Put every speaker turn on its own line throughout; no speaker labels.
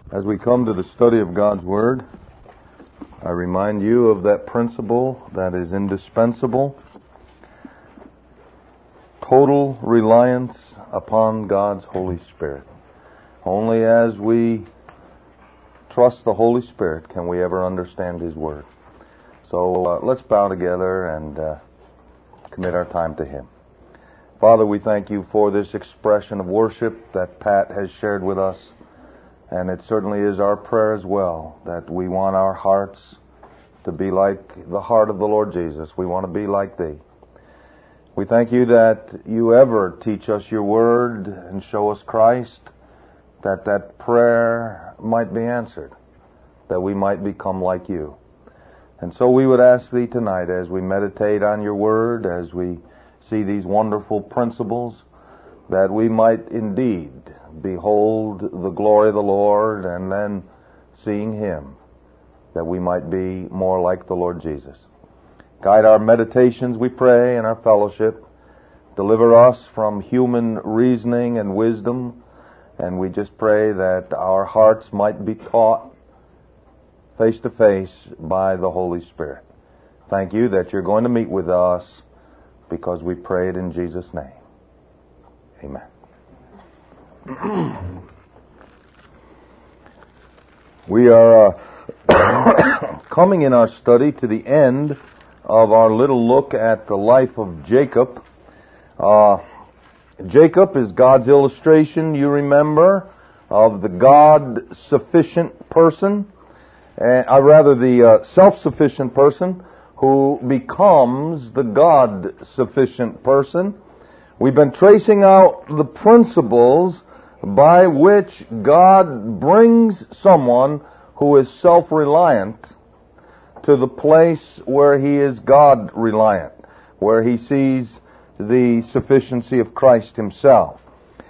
As we come to the study of God's Word, I remind you of that principle that is indispensable: total reliance upon God's Holy Spirit. Only as we trust the Holy Spirit can we ever understand His Word. So let's bow together and commit our time to Him. Father, we thank you for this expression of worship that Pat has shared with us. And it certainly is our prayer as well that we want our hearts to be like the heart of the Lord Jesus. We want to be like Thee. We thank you that you ever teach us your word and show us Christ, that prayer might be answered, that we might become like you. And so we would ask Thee tonight, as we meditate on your word, as we see these wonderful principles, that we might indeed behold the glory of the Lord, and then seeing Him, that we might be more like the Lord Jesus. Guide our meditations, we pray, and our fellowship. Deliver us from human reasoning and wisdom, and we just pray that our hearts might be taught face to face by the Holy Spirit. Thank you that you're going to meet with us, because we pray it in Jesus' name. Amen. We are coming in our study to the end of our little look at the life of Jacob. Jacob is God's illustration, you remember, of the God-sufficient person, the self-sufficient person who becomes the God-sufficient person. We've been tracing out the principles by which God brings someone who is self-reliant to the place where he is God-reliant, where he sees the sufficiency of Christ Himself.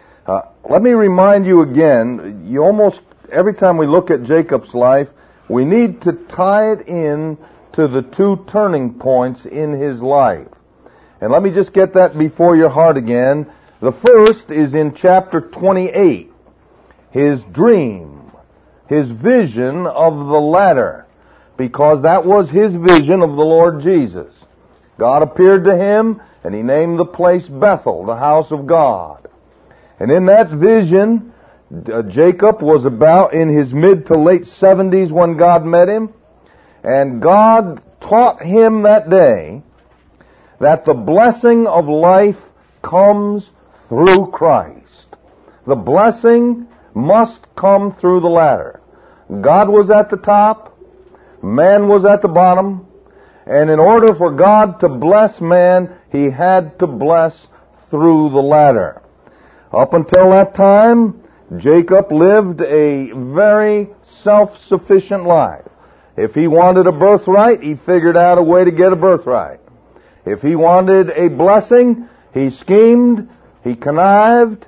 Let me remind you again, almost every time we look at Jacob's life, we need to tie it in to the two turning points in his life. And let me just get that before your heart again. The first is in chapter 28. His dream, his vision of the ladder, because that was his vision of the Lord Jesus. God appeared to him, and He named the place Bethel, the house of God. And in that vision, Jacob was about in his mid to late 70s when God met him, and God taught him that day that the blessing of life comes through Christ. The blessing must come through the ladder. God was at the top, man was at the bottom, and in order for God to bless man, He had to bless through the ladder. Up until that time, Jacob lived a very self-sufficient life. If he wanted a birthright, he figured out a way to get a birthright. If he wanted a blessing, he schemed, he connived.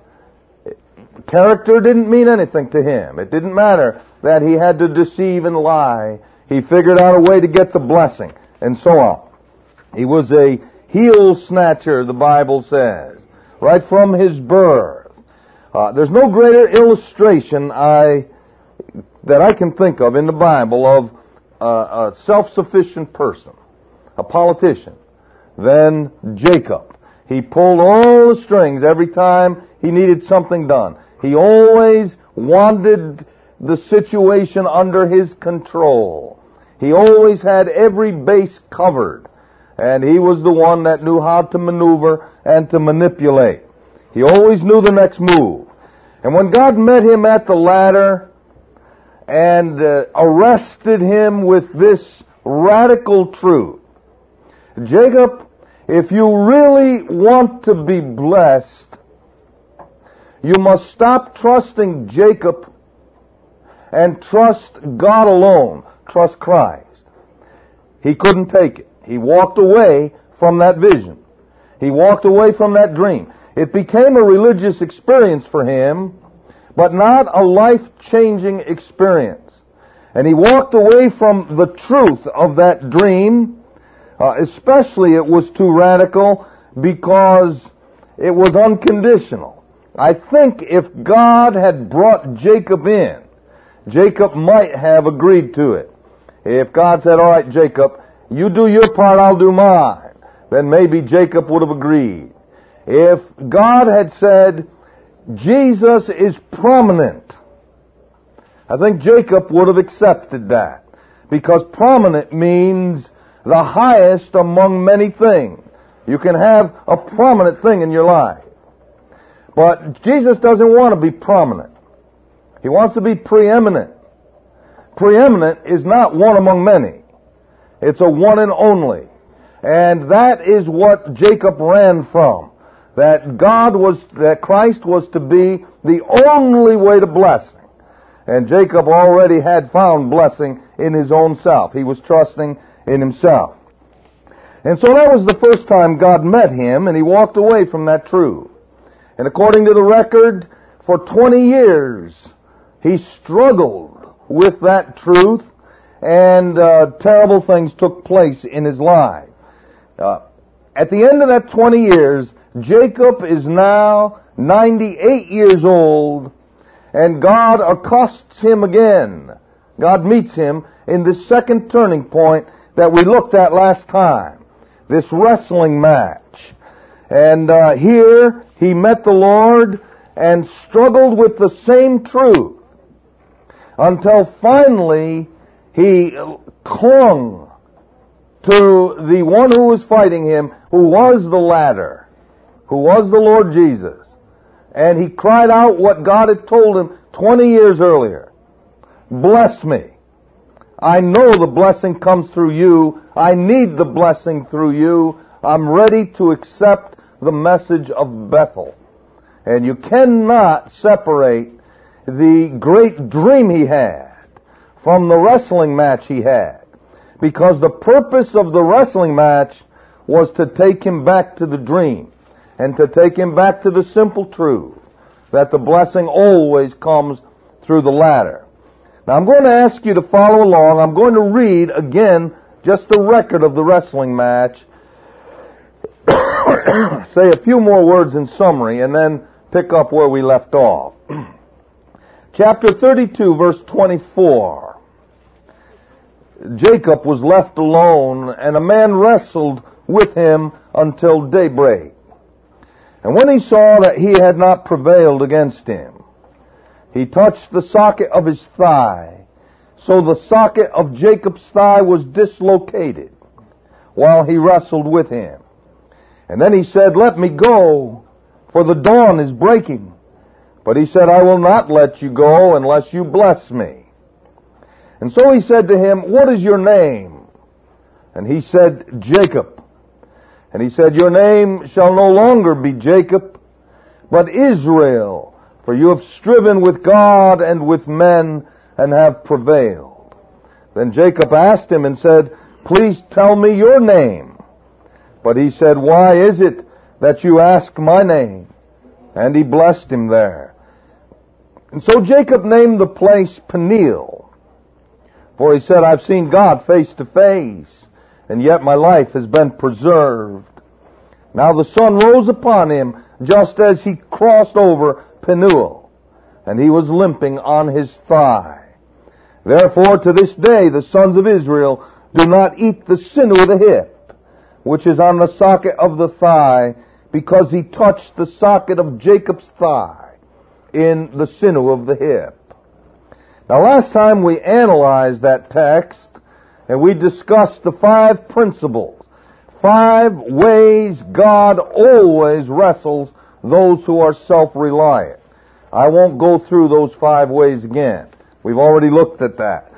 Character didn't mean anything to him. It didn't matter that he had to deceive and lie. He figured out a way to get the blessing, and so on. He was a heel snatcher, the Bible says, right from his birth. There's no greater illustration that I can think of in the Bible of a self-sufficient person, a politician, than Jacob. He pulled all the strings every time he needed something done. He always wanted the situation under his control. He always had every base covered. And he was the one that knew how to maneuver and to manipulate. He always knew the next move. And when God met him at the ladder and arrested him with this radical truth, Jacob, if you really want to be blessed, you must stop trusting Jacob and trust God alone. Trust Christ. He couldn't take it. He walked away from that vision. He walked away from that dream. It became a religious experience for him, but not a life-changing experience. And he walked away from the truth of that dream. Especially it was too radical because it was unconditional. I think if God had brought Jacob in, Jacob might have agreed to it. If God said, all right, Jacob, you do your part, I'll do mine, then maybe Jacob would have agreed. If God had said, Jesus is prominent, I think Jacob would have accepted that. Because prominent means the highest among many things. You can have a prominent thing in your life. But Jesus doesn't want to be prominent. He wants to be preeminent. Preeminent is not one among many. It's a one and only. And that is what Jacob ran from. That Christ was to be the only way to blessing. And Jacob already had found blessing in his own self. He was trusting in himself. And so that was the first time God met him, and he walked away from that truth. And according to the record, for 20 years, he struggled with that truth, and terrible things took place in his life. At the end of that 20 years, Jacob is now 98 years old, and God accosts him again. God meets him in this second turning point that we looked at last time, this wrestling match. And here he met the Lord and struggled with the same truth until finally he clung to the one who was fighting him, who was the ladder, who was the Lord Jesus. And he cried out what God had told him 20 years earlier. Bless me. I know the blessing comes through you. I need the blessing through you. I'm ready to accept the message of Bethel. And you cannot separate the great dream he had from the wrestling match he had. Because the purpose of the wrestling match was to take him back to the dream. And to take him back to the simple truth that the blessing always comes through the ladder. Now I'm going to ask you to follow along. I'm going to read again just the record of the wrestling match. Say a few more words in summary and then pick up where we left off. Chapter 32, verse 24. Jacob was left alone, and a man wrestled with him until daybreak. And when he saw that he had not prevailed against him, he touched the socket of his thigh. So the socket of Jacob's thigh was dislocated while he wrestled with him. And then he said, let me go, for the dawn is breaking. But he said, I will not let you go unless you bless me. And so he said to him, what is your name? And he said, Jacob. And he said, your name shall no longer be Jacob, but Israel, for you have striven with God and with men and have prevailed. Then Jacob asked him and said, please tell me your name. But he said, why is it that you ask my name? And he blessed him there. And so Jacob named the place Peniel, for he said, I've seen God face to face, and yet my life has been preserved. Now the sun rose upon him just as he crossed over Penuel, and he was limping on his thigh. Therefore to this day the sons of Israel do not eat the sinew of the hip, which is on the socket of the thigh, because he touched the socket of Jacob's thigh in the sinew of the hip. Now last time we analyzed that text, and we discussed the 5 principles, 5 ways God always wrestles those who are self-reliant. I won't go through those 5 ways again. We've already looked at that.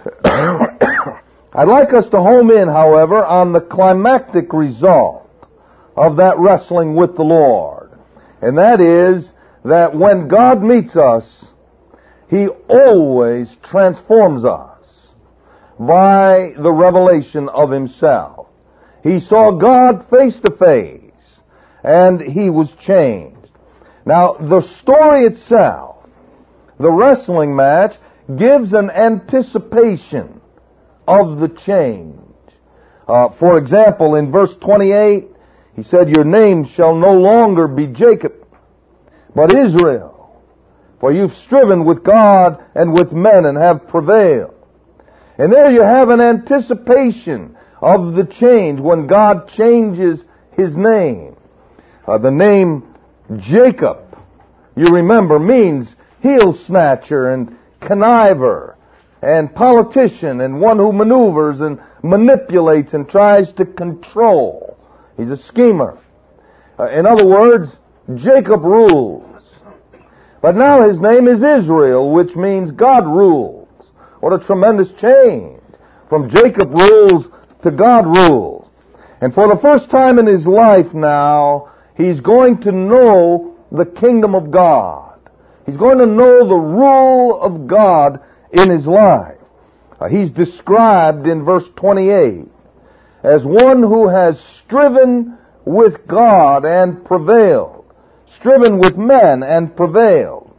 I'd like us to home in, however, on the climactic result of that wrestling with the Lord. And that is that when God meets us, He always transforms us by the revelation of Himself. He saw God face to face, and he was changed. Now, the story itself, the wrestling match, gives an anticipation of the change. For example, in verse 28, he said, your name shall no longer be Jacob, but Israel, For you've striven with God and with men and have prevailed. And there you have an anticipation of the change when God changes his name. The name Jacob, you remember, means heel snatcher and conniver and politician and one who maneuvers and manipulates and tries to control. He's a schemer. In other words, Jacob rules. But now his name is Israel, which means God rules. What a tremendous change. From Jacob rules to God rules. And for the first time in his life now, he's going to know the kingdom of God. He's going to know the rule of God in his life. He's described in verse 28 as one who has striven with God and prevailed. Striven with men and prevailed.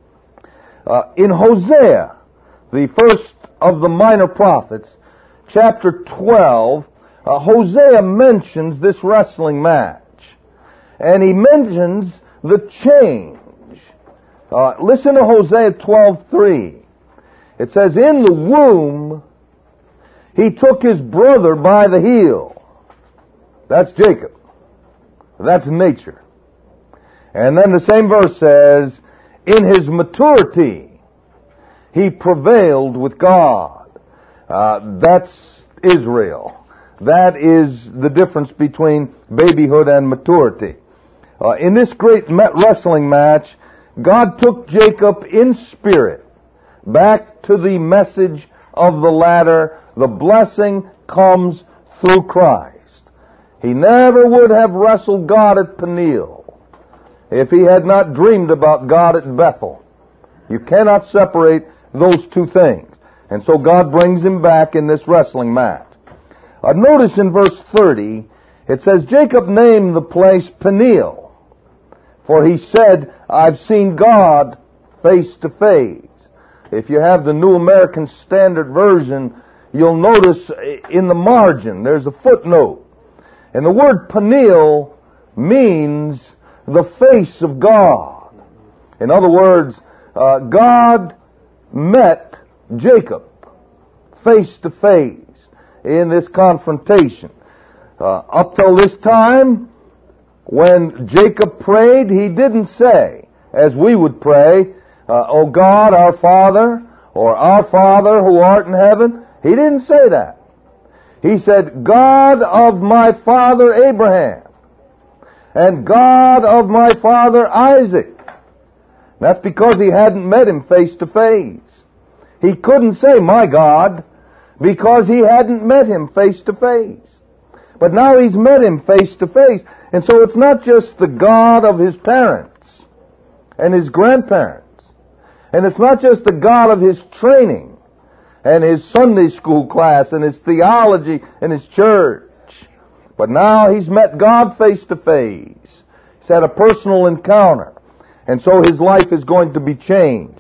In Hosea, the first of the minor prophets, chapter 12, Hosea mentions this wrestling match. And he mentions the change. Listen to Hosea 12:3. It says, in the womb, he took his brother by the heel. That's Jacob. That's nature. And then the same verse says, in his maturity, he prevailed with God. That's Israel. That is the difference between babyhood and maturity. In this great wrestling match, God took Jacob in spirit back to the message of the ladder. The blessing comes through Christ. He never would have wrestled God at Peniel if he had not dreamed about God at Bethel. You cannot separate those two things. And so God brings him back in this wrestling match. Notice in verse 30, it says, Jacob named the place Peniel, for he said, I've seen God face to face. If you have the New American Standard Version, you'll notice in the margin, there's a footnote. And the word Peniel means the face of God. In other words, God met Jacob face to face in this confrontation. Up till this time, when Jacob prayed, he didn't say, as we would pray, O God, our Father, or our Father who art in heaven. He didn't say that. He said, God of my father Abraham, and God of my father Isaac. That's because he hadn't met him face to face. He couldn't say, my God, because he hadn't met him face to face. But now he's met him face to face. And so it's not just the God of his parents and his grandparents. And it's not just the God of his training and his Sunday school class and his theology and his church. But now he's met God face to face. He's had a personal encounter. And so his life is going to be changed.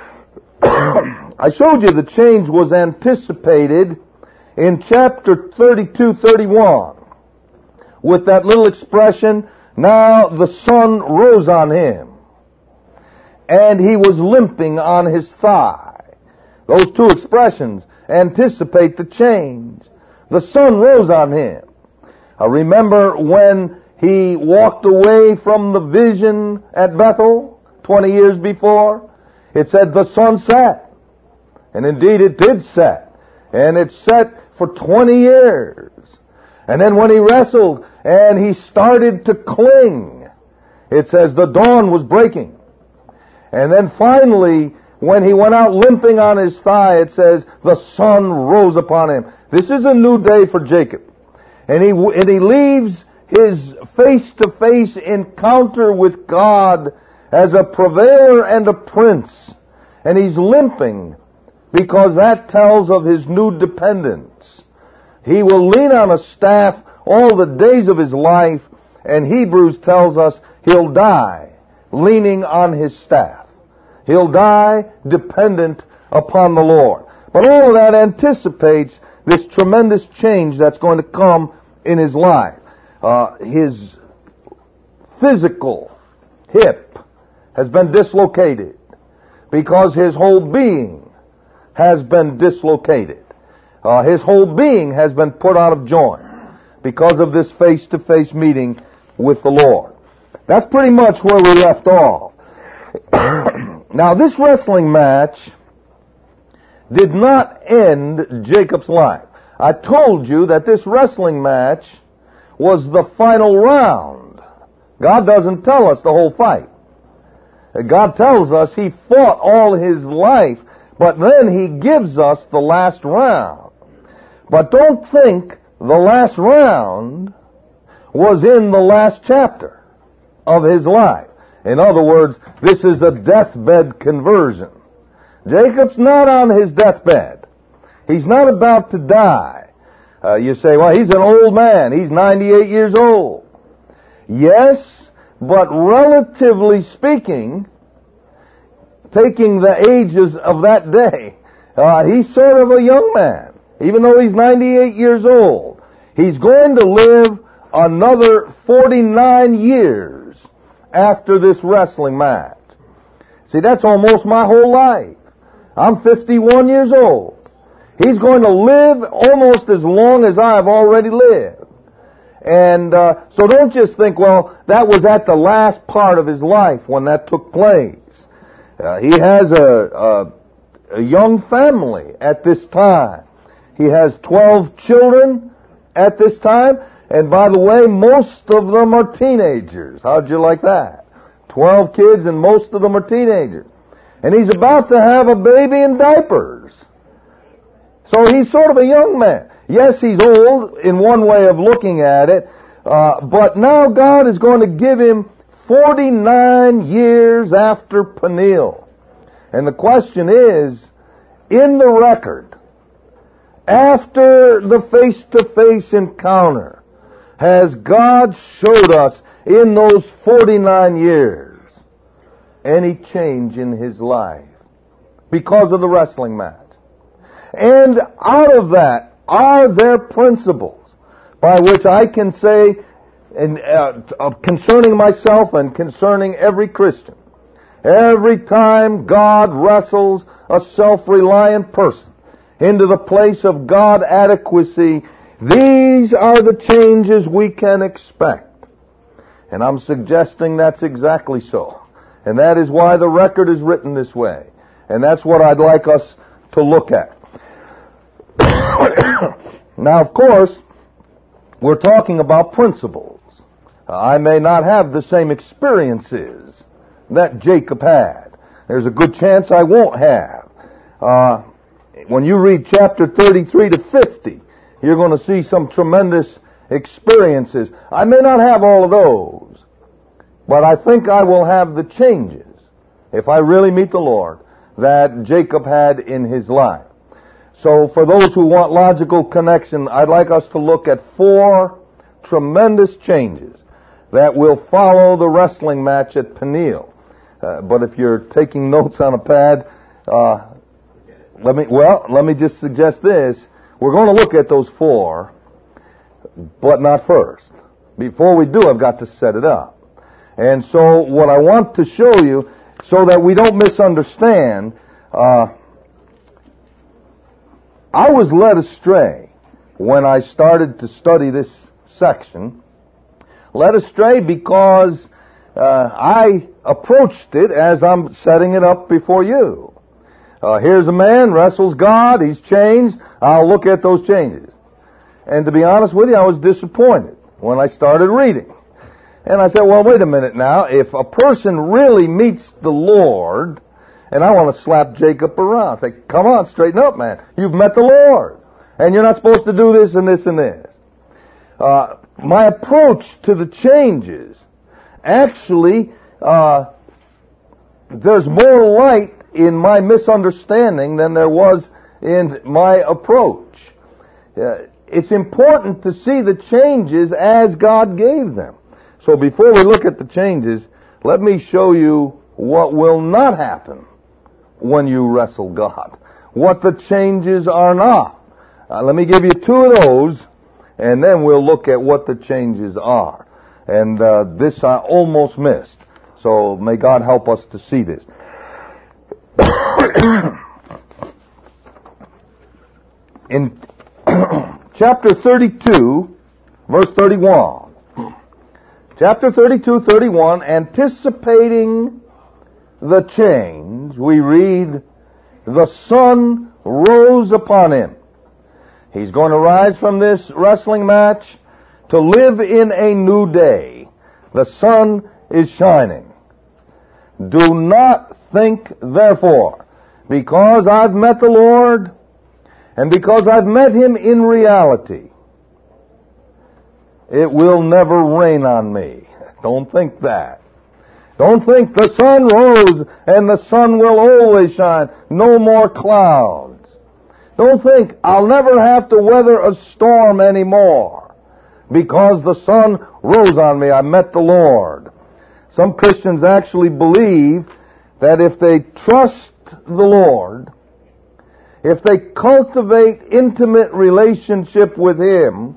I showed you the change was anticipated in chapter 32-31 with that little expression, now the sun rose on him and he was limping on his thigh. Those two expressions anticipate the change. The sun rose on him. I remember when he walked away from the vision at Bethel 20 years before, it said the sun set. And indeed it did set. And it set for 20 years. And then when he wrestled and he started to cling, it says the dawn was breaking. And then finally, when he went out limping on his thigh, it says the sun rose upon him. This is a new day for Jacob. And he leaves his face-to-face encounter with God as a purveyor and a prince. And he's limping because that tells of his new dependence. He will lean on a staff all the days of his life, and Hebrews tells us he'll die leaning on his staff. He'll die dependent upon the Lord. But all of that anticipates this tremendous change that's going to come in his life. His physical hip has been dislocated. because his whole being has been dislocated. His whole being has been put out of joint because of this face-to-face meeting with the Lord. That's pretty much where we left off. Now, this wrestling match did not end Jacob's life. I told you that this wrestling match was the final round. God doesn't tell us the whole fight. God tells us he fought all his life, but then he gives us the last round. But don't think the last round was in the last chapter of his life. In other words, this is a deathbed conversion. Jacob's not on his deathbed. He's not about to die. You say, well, he's an old man. He's 98 years old. Yes, but relatively speaking, taking the ages of that day, he's sort of a young man. Even though he's 98 years old, he's going to live another 49 years after this wrestling match. See, that's almost my whole life. I'm 51 years old. He's going to live almost as long as I've already lived. And so don't just think, well, that was at the last part of his life when that took place. He has a young family at this time. He has 12 children at this time. And by the way, most of them are teenagers. How'd you like that? 12 kids and most of them are teenagers. And he's about to have a baby in diapers. So he's sort of a young man. Yes, he's old in one way of looking at it, but now God is going to give him 49 years after Peniel. And the question is, in the record, after the face-to-face encounter, has God showed us in those 49 years any change in his life because of the wrestling match? And out of that, are there principles by which I can say, concerning myself and concerning every Christian, every time God wrestles a self-reliant person into the place of God adequacy, these are the changes we can expect. And I'm suggesting that's exactly so. And that is why the record is written this way. And that's what I'd like us to look at. Now, of course, we're talking about principles. I may not have the same experiences that Jacob had. There's a good chance I won't have. When you read chapter 33 to 50, you're going to see some tremendous experiences. I may not have all of those, but I think I will have the changes, if I really meet the Lord, that Jacob had in his life. So for those who want logical connection, I'd like us to look at 4 tremendous changes that will follow the wrestling match at Peniel. But if you're taking notes on a pad, let me just suggest this. We're going to look at those 4, but not first. Before we do, I've got to set it up. And so what I want to show you, so that we don't misunderstand, I was led astray when I started to study this section. Led astray because I approached it as I'm setting it up before you. Here's a man, wrestles God, he's changed, I'll look at those changes. And to be honest with you, I was disappointed when I started reading. And I said, well, wait a minute now, if a person really meets the Lord, and I want to slap Jacob around, say, come on, straighten up, man. You've met the Lord. And you're not supposed to do this and this and this. My approach to the changes, actually, there's more light in my misunderstanding than there was in my approach. It's important to see the changes as God gave them. So before we look at the changes, let me show you what will not happen when you wrestle God. What the changes are not. Let me give you 2 of those, and then we'll look at what the changes are. And this I almost missed. So may God help us to see this. In chapter 32, verse 31. Chapter 32, 31, anticipating the change, we read, the sun rose upon him. He's going to rise from this wrestling match to live in a new day. The sun is shining. Do not think, therefore, because I've met the Lord, and because I've met Him in reality, it will never rain on me. Don't think that. Don't think the sun rose and the sun will always shine. No more clouds. Don't think I'll never have to weather a storm anymore because the sun rose on me. I met the Lord. Some Christians actually believe that if they trust the Lord, if they cultivate intimate relationship with Him,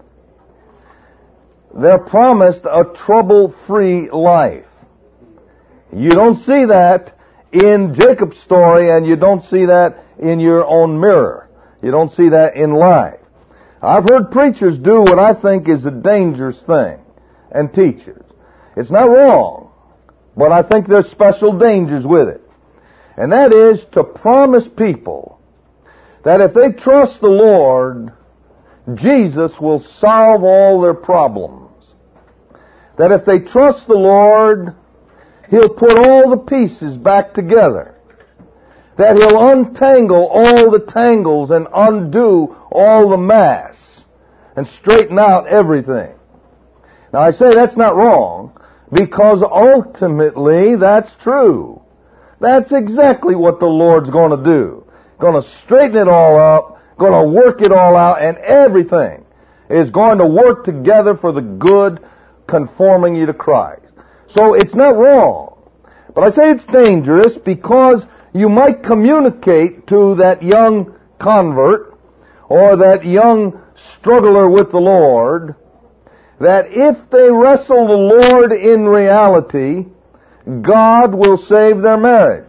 they're promised a trouble-free life. You don't see that in Jacob's story, and you don't see that in your own mirror. You don't see that in life. I've heard preachers do what I think is a dangerous thing, and teachers. It's not wrong, but I think there's special dangers with it. And that is to promise people that if they trust the Lord, Jesus will solve all their problems. That if they trust the Lord, He'll put all the pieces back together. That He'll untangle all the tangles and undo all the mass and straighten out everything. Now I say that's not wrong, because ultimately that's true. That's exactly what the Lord's going to do. Going to straighten it all up, going to work it all out, and everything is going to work together for the good, conforming you to Christ. So it's not wrong. But I say it's dangerous because you might communicate to that young convert or that young struggler with the Lord that if they wrestle the Lord in reality, God will save their marriage.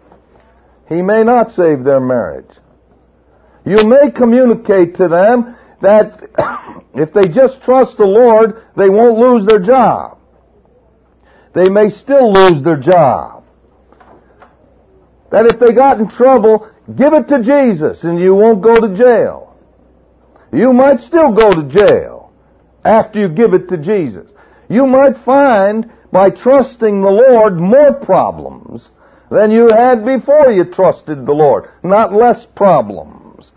He may not save their marriage. You may communicate to them that if they just trust the Lord, they won't lose their job. They may still lose their job. That if they got in trouble, give it to Jesus and you won't go to jail. You might still go to jail after you give it to Jesus. You might find by trusting the Lord more problems than you had before you trusted the Lord. Not less problems.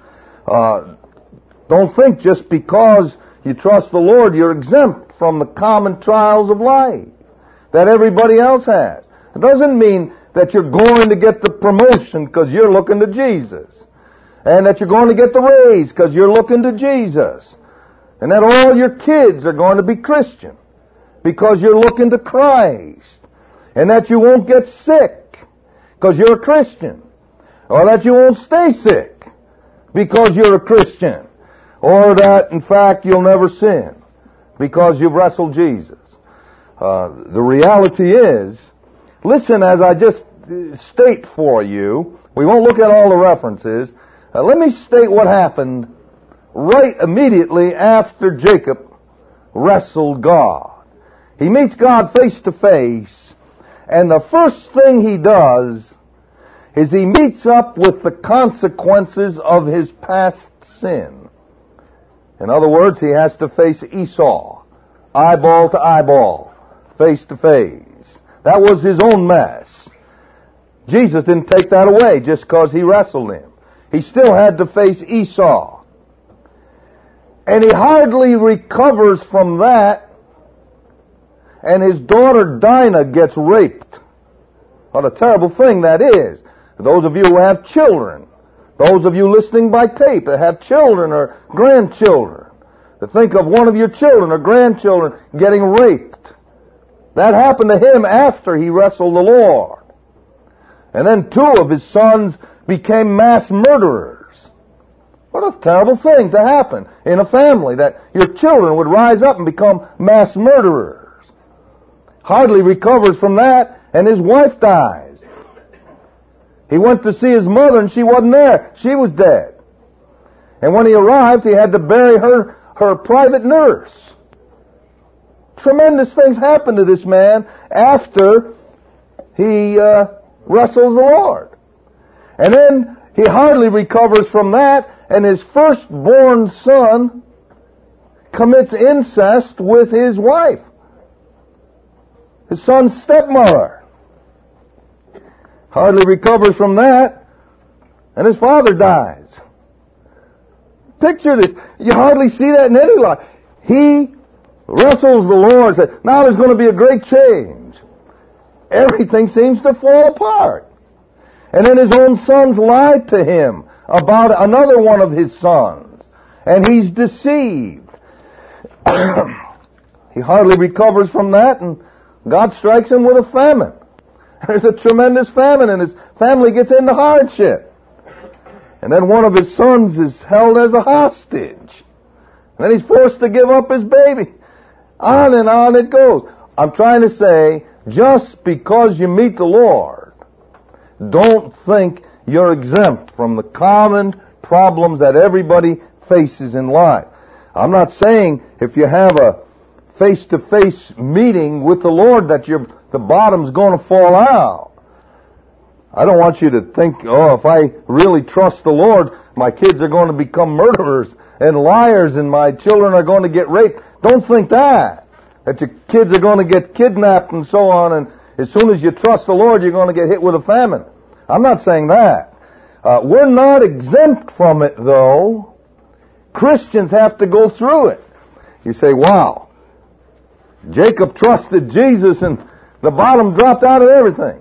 Don't think just because you trust the Lord you're exempt from the common trials of life that everybody else has. It doesn't mean that you're going to get the promotion because you're looking to Jesus. And that you're going to get the raise because you're looking to Jesus. And that all your kids are going to be Christian because you're looking to Christ. And that you won't get sick because you're a Christian. Or that you won't stay sick because you're a Christian. Or that, in fact, you'll never sin because you've wrestled Jesus. The reality is, listen as I just state for you. We won't look at all the references. Let me state what happened right immediately after Jacob wrestled God. He meets God face to face, and the first thing he does is he meets up with the consequences of his past sin. In other words, he has to face Esau, eyeball to eyeball, face to face. That was his own mess. Jesus didn't take that away just because he wrestled him. He still had to face Esau. And he hardly recovers from that, and his daughter Dinah gets raped. What a terrible thing that is. Those of you who have children, those of you listening by tape that have children or grandchildren, to think of one of your children or grandchildren getting raped. That happened to him after he wrestled the Lord. And then 2 of his sons became mass murderers. What a terrible thing to happen in a family, that your children would rise up and become mass murderers. Hardly recovers from that, and his wife dies. He went to see his mother and she wasn't there. She was dead. And when he arrived, he had to bury her private nurse. Tremendous things happened to this man after he wrestles the Lord. And then he hardly recovers from that, and his firstborn son commits incest with his wife, his son's stepmother. Hardly recovers from that, and his father dies. Picture this. You hardly see that in any life. He wrestles the Lord, says, now there's going to be a great change. Everything seems to fall apart. And then his own sons lied to him about another one of his sons. And he's deceived. He hardly recovers from that, and God strikes him with a famine. There's a tremendous famine, and his family gets into hardship. And then one of his sons is held as a hostage. And then he's forced to give up his baby. On and on it goes. I'm trying to say, just because you meet the Lord, don't think you're exempt from the common problems that everybody faces in life. I'm not saying if you have a face-to-face meeting with the Lord that the bottom's going to fall out. I don't want you to think, oh, if I really trust the Lord, my kids are going to become murderers and liars and my children are going to get raped. Don't think that your kids are going to get kidnapped and so on, and as soon as you trust the Lord, you're going to get hit with a famine. I'm not saying that. We're not exempt from it, though. Christians have to go through it. You say, wow, Jacob trusted Jesus and the bottom dropped out of everything.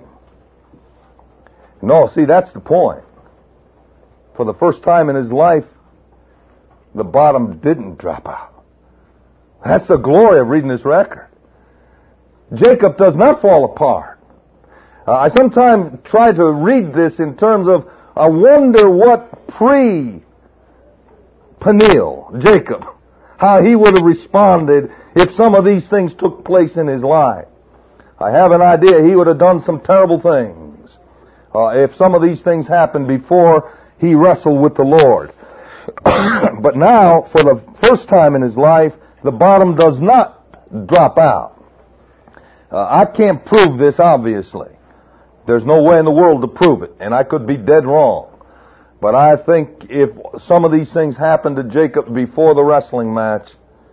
No, see, that's the point. For the first time in his life, the bottom didn't drop out. That's the glory of reading this record. Jacob does not fall apart. I sometimes try to read this in terms of, I wonder what pre-Peniel, Jacob, how he would have responded if some of these things took place in his life. I have an idea he would have done some terrible things if some of these things happened before he wrestled with the Lord. But now, for the first time in his life, the bottom does not drop out. I can't prove this, obviously. There's no way in the world to prove it, and I could be dead wrong. But I think if some of these things happened to Jacob before the wrestling match,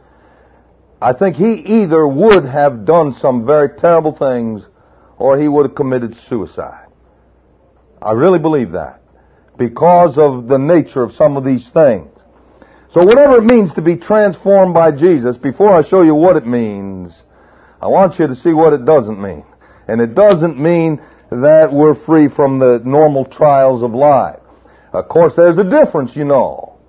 I think he either would have done some very terrible things or he would have committed suicide. I really believe that because of the nature of some of these things. So whatever it means to be transformed by Jesus, before I show you what it means, I want you to see what it doesn't mean. And it doesn't mean that we're free from the normal trials of life. Of course, there's a difference, you know.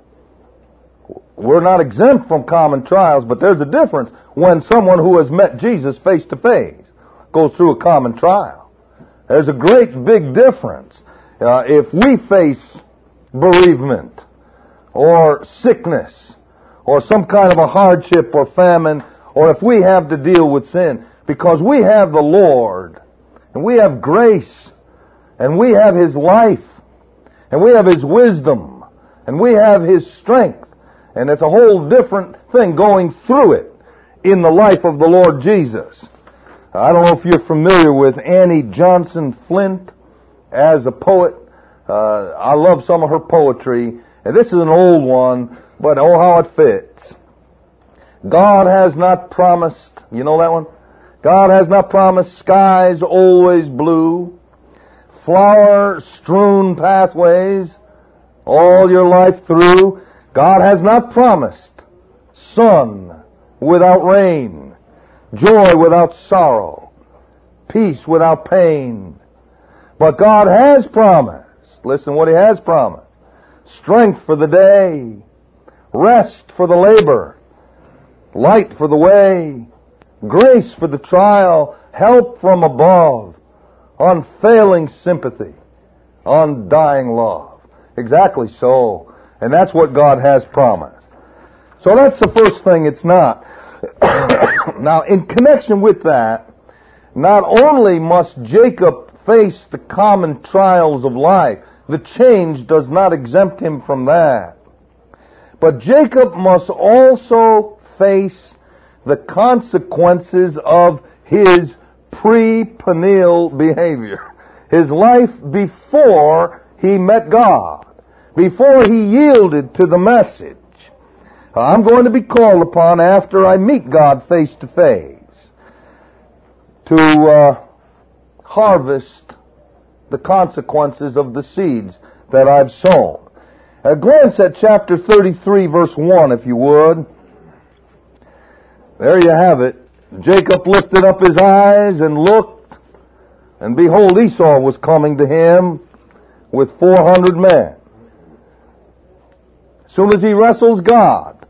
We're not exempt from common trials, but there's a difference when someone who has met Jesus face to face goes through a common trial. There's a great big difference. If we face bereavement or sickness or some kind of a hardship or famine, or if we have to deal with sin, because we have the Lord and we have grace and we have His life and we have His wisdom and we have His strength, and it's a whole different thing going through it in the life of the Lord Jesus. I don't know if you're familiar with Annie Johnson Flint as a poet. I love some of her poetry, and this is an old one, but oh how it fits. God has not promised, you know that one? God has not promised skies always blue, flower-strewn pathways all your life through. God has not promised sun without rain, joy without sorrow, peace without pain. But God has promised, listen what He has promised, strength for the day, rest for the labor, light for the way, grace for the trial, help from above, unfailing sympathy, undying love. Exactly so. And that's what God has promised. So that's the first thing it's not. Now, in connection with that, not only must Jacob face the common trials of life. The change does not exempt him from that. But Jacob must also face the consequences of his pre-Peniel behavior. His life before he met God, before he yielded to the message. I'm going to be called upon after I meet God face to face to harvest the consequences of the seeds that I've sown. Glance at chapter 33, verse 1, if you would. There you have it. Jacob lifted up his eyes and looked, and behold, Esau was coming to him with 400 men. As soon as he wrestles God,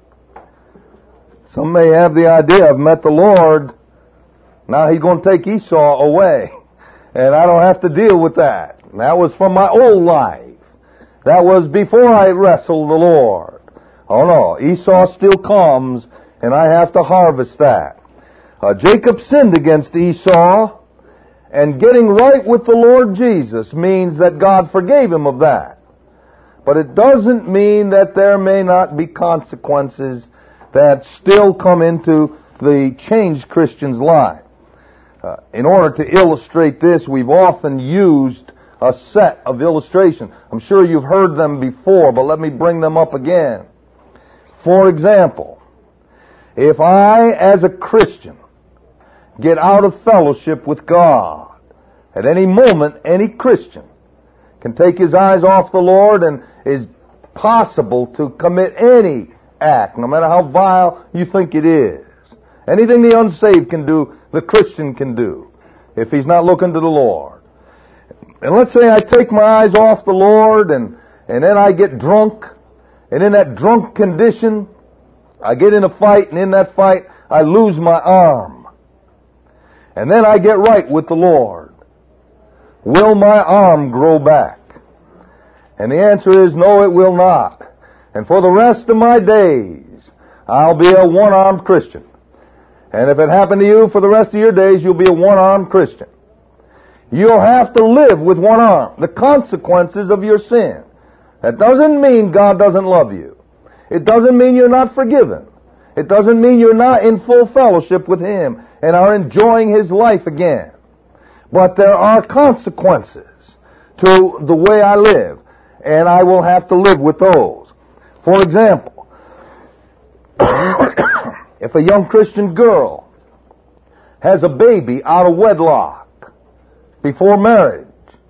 some may have the idea, I've met the Lord, now he's going to take Esau away, and I don't have to deal with that. And that was from my old life. That was before I wrestled the Lord. Oh no, Esau still comes, and I have to harvest that. Jacob sinned against Esau, and getting right with the Lord Jesus means that God forgave him of that. But it doesn't mean that there may not be consequences that still come into the changed Christian's life. In order to illustrate this, we've often used a set of illustrations. I'm sure you've heard them before, but let me bring them up again. For example, if I, as a Christian, get out of fellowship with God, at any moment, any Christian can take his eyes off the Lord and is possible to commit any act, no matter how vile you think it is. Anything the unsaved can do, the Christian can do, if he's not looking to the Lord. And let's say I take my eyes off the Lord and then I get drunk, and in that drunk condition, I get in a fight, and in that fight, I lose my arm. And then I get right with the Lord. Will my arm grow back? And the answer is no, it will not. And for the rest of my days, I'll be a one-armed Christian. And if it happened to you, for the rest of your days, you'll be a one-armed Christian. You'll have to live with one arm. The consequences of your sin. That doesn't mean God doesn't love you. It doesn't mean you're not forgiven. It doesn't mean you're not in full fellowship with Him and are enjoying His life again. But there are consequences to the way I live, and I will have to live with those. For example, if a young Christian girl has a baby out of wedlock before marriage,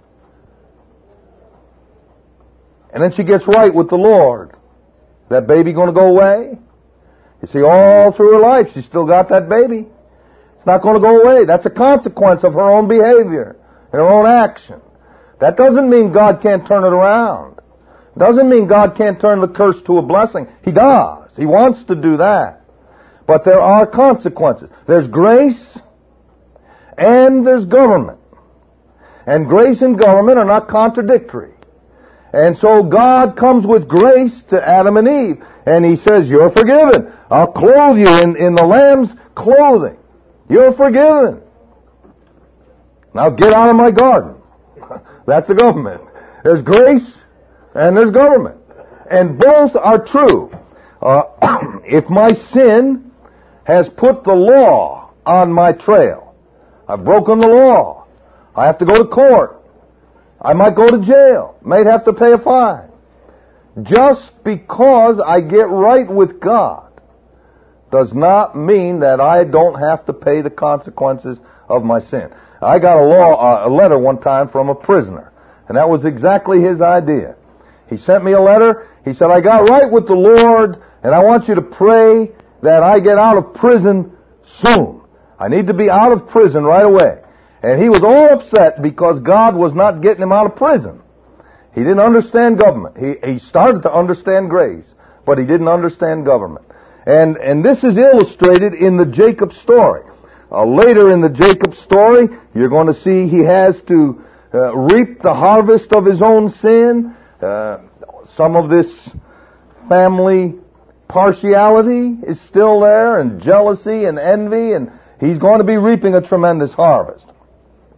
and then she gets right with the Lord, that baby going to go away? You see, all through her life, she's still got that baby. It's not going to go away. That's a consequence of her own behavior and her own action. That doesn't mean God can't turn it around. It doesn't mean God can't turn the curse to a blessing. He does. He wants to do that. But there are consequences. There's grace and there's government. And grace and government are not contradictory. And so God comes with grace to Adam and Eve. And He says, you're forgiven. I'll clothe you in the lamb's clothing. You're forgiven. Now get out of my garden. That's the government. There's grace and there's government. And both are true. If my sin has put the law on my trail, I've broken the law, I have to go to court, I might go to jail, might have to pay a fine. Just because I get right with God does not mean that I don't have to pay the consequences of my sin. I got a letter one time from a prisoner, and that was exactly his idea. He sent me a letter. He said, I got right with the Lord, and I want you to pray that I get out of prison soon. I need to be out of prison right away. And he was all upset because God was not getting him out of prison. He didn't understand government. He started to understand grace, but he didn't understand government. And this is illustrated in the Jacob story. Later in the Jacob story, you're going to see he has to reap the harvest of his own sin. Some of this family partiality is still there, and jealousy and envy, and he's going to be reaping a tremendous harvest.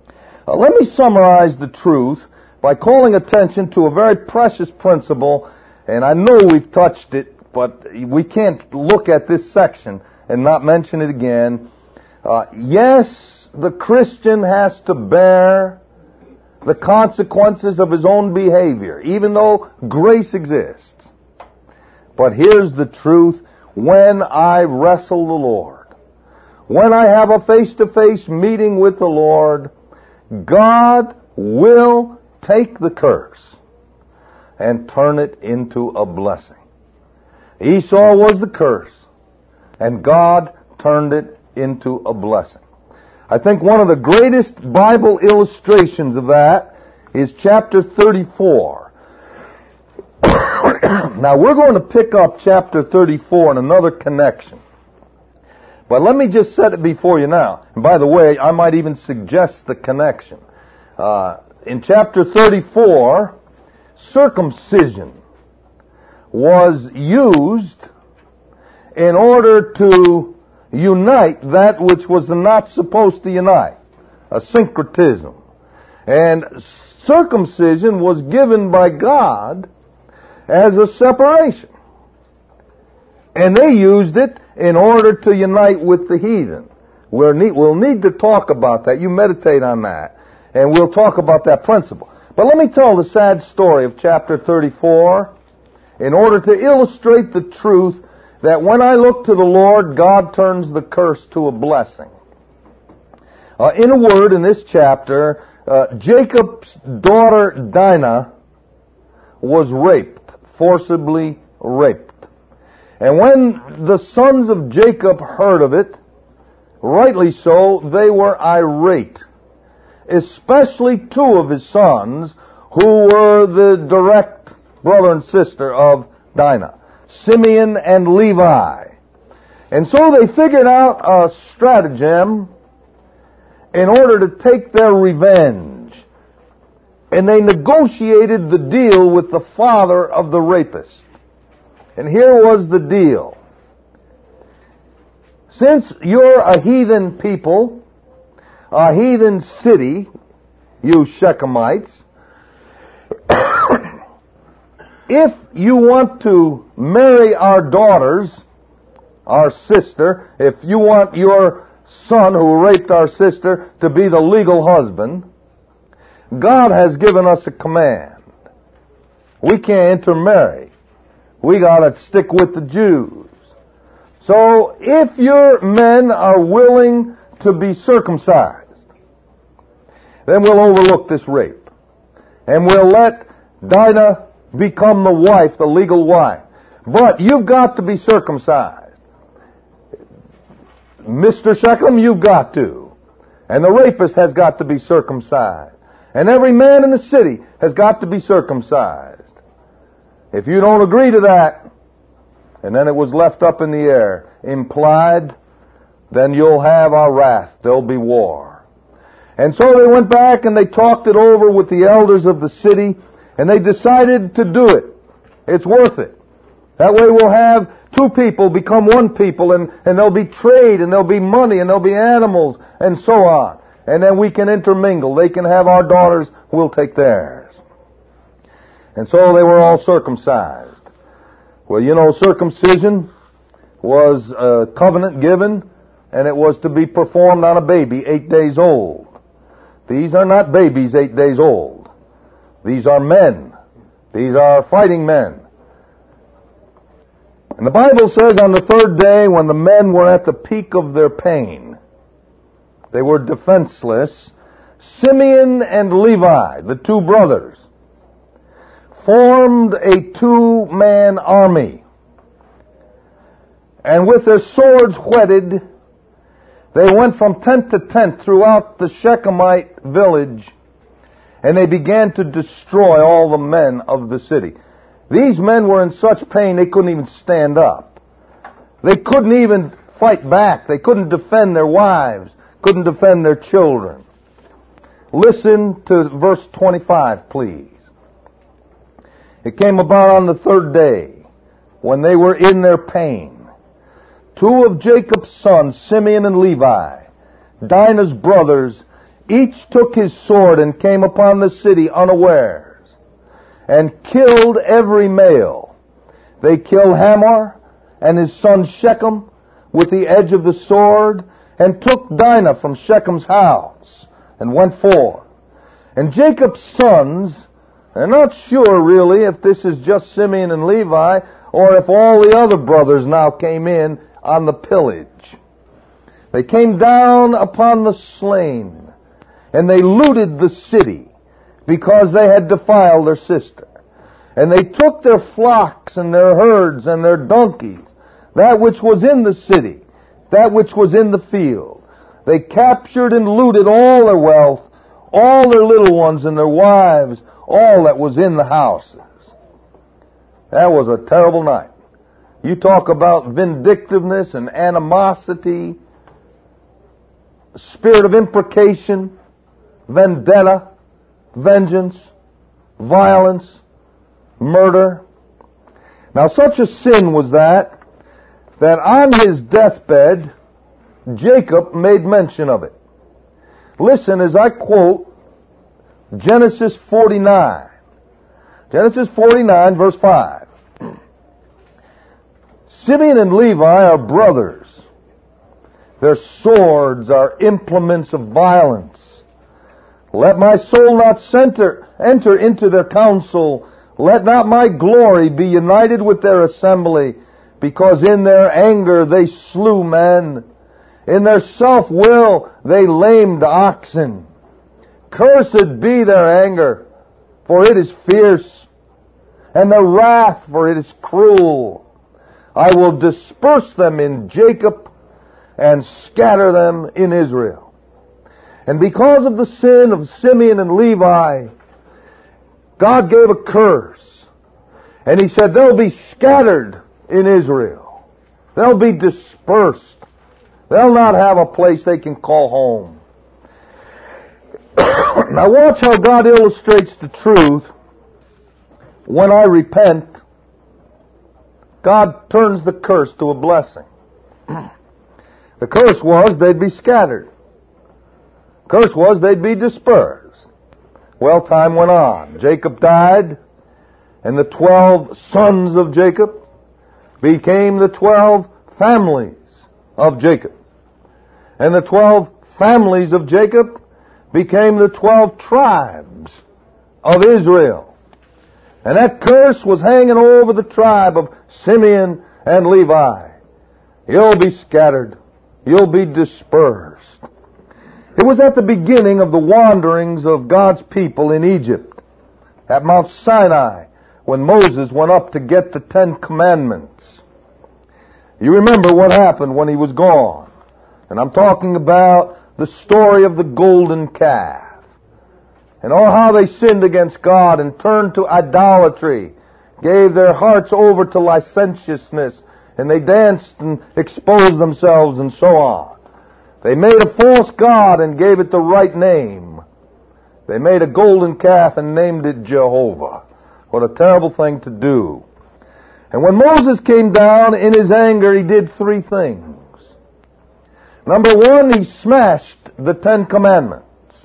Let me summarize the truth by calling attention to a very precious principle, and I know we've touched it, but we can't look at this section and not mention it again. Yes, the Christian has to bear the consequences of his own behavior, even though grace exists. But here's the truth. When I wrestle the Lord, when I have a face-to-face meeting with the Lord, God will take the curse and turn it into a blessing. Esau was the curse, and God turned it into a blessing. I think one of the greatest Bible illustrations of that is chapter 34. Now we're going to pick up chapter 34 in another connection. But let me just set it before you now. And by the way, I might even suggest the connection. In chapter 34, circumcision was used in order to unite that which was not supposed to unite, a syncretism. And circumcision was given by God as a separation. And they used it in order to unite with the heathen. We'll need to talk about that. You meditate on that. And we'll talk about that principle. But let me tell the sad story of chapter 34 in order to illustrate the truth that when I look to the Lord, God turns the curse to a blessing. In a word, in this chapter, Jacob's daughter Dinah was raped, forcibly raped. And when the sons of Jacob heard of it, rightly so, they were irate. Especially two of his sons, who were the direct brother and sister of Dinah, Simeon and Levi. And so they figured out a stratagem in order to take their revenge. And they negotiated the deal with the father of the rapist. And here was the deal. Since you're a heathen people, a heathen city, you Shechemites, if you want to marry our daughters, our sister, if you want your son who raped our sister to be the legal husband, God has given us a command. We can't intermarry. We gotta stick with the Jews. So if your men are willing to be circumcised, then we'll overlook this rape. And we'll let Dinah become the wife, the legal wife. But you've got to be circumcised. Mr. Shechem, you've got to. And the rapist has got to be circumcised. And every man in the city has got to be circumcised. If you don't agree to that, and then it was left up in the air, implied, then you'll have our wrath. There'll be war. And so they went back and they talked it over with the elders of the city, and they decided to do it. It's worth it. That way we'll have two people become one people, and there'll be trade, and there'll be money, and there'll be animals, and so on. And then we can intermingle. They can have our daughters, we'll take theirs. And so they were all circumcised. Well, you know, circumcision was a covenant given, and it was to be performed on a baby 8 days old. These are not babies 8 days old. These are men. These are fighting men. And the Bible says on the third day, when the men were at the peak of their pain, they were defenseless, Simeon and Levi, the two brothers, formed a two-man army. And with their swords whetted, they went from tent to tent throughout the Shechemite village, and they began to destroy all the men of the city. These men were in such pain they couldn't even stand up. They couldn't even fight back. They couldn't defend their wives, couldn't defend their children. Listen to verse 25, please. It came about on the third day, when they were in their pain, two of Jacob's sons, Simeon and Levi, Dinah's brothers, each took his sword and came upon the city unawares, and killed every male. They killed Hamor and his son Shechem with the edge of the sword, and took Dinah from Shechem's house, and went forth. And Jacob's sons, they're not sure really if this is just Simeon and Levi, or if all the other brothers now came in on the pillage. They came down upon the slain, and they looted the city, because they had defiled their sister. And they took their flocks and their herds and their donkeys, that which was in the city, that which was in the field. They captured and looted all their wealth, all their little ones and their wives, all that was in the houses. That was a terrible night. You talk about vindictiveness and animosity, spirit of imprecation, vendetta, vengeance, violence, murder. Now such a sin was that on his deathbed, Jacob made mention of it. Listen as I quote Genesis 49. Genesis 49 verse 5. Simeon and Levi are brothers. Their swords are implements of violence. Let my soul not enter into their council. Let not my glory be united with their assembly, because in their anger they slew men. In their self-will they lamed oxen. Cursed be their anger, for it is fierce, and their wrath, for it is cruel. I will disperse them in Jacob and scatter them in Israel. And because of the sin of Simeon and Levi, God gave a curse. And He said they'll be scattered in Israel. They'll be dispersed. They'll not have a place they can call home. Now watch how God illustrates the truth. When I repent, God turns the curse to a blessing. The curse was they'd be scattered. The curse was they'd be dispersed. Well, time went on. Jacob died, and the 12 sons of Jacob became the 12 families of Jacob. And the 12 families of Jacob became the 12 tribes of Israel. And that curse was hanging over the tribe of Simeon and Levi. You'll be scattered. You'll be dispersed. It was at the beginning of the wanderings of God's people in Egypt, at Mount Sinai, when Moses went up to get the 10 Commandments. You remember what happened when he was gone. And I'm talking about the story of the golden calf. And oh, how they sinned against God and turned to idolatry, gave their hearts over to licentiousness, and they danced and exposed themselves and so on. They made a false god and gave it the right name. They made a golden calf and named it Jehovah. What a terrible thing to do. And when Moses came down in his anger, he did 3 things. Number 1, he smashed the 10 Commandments.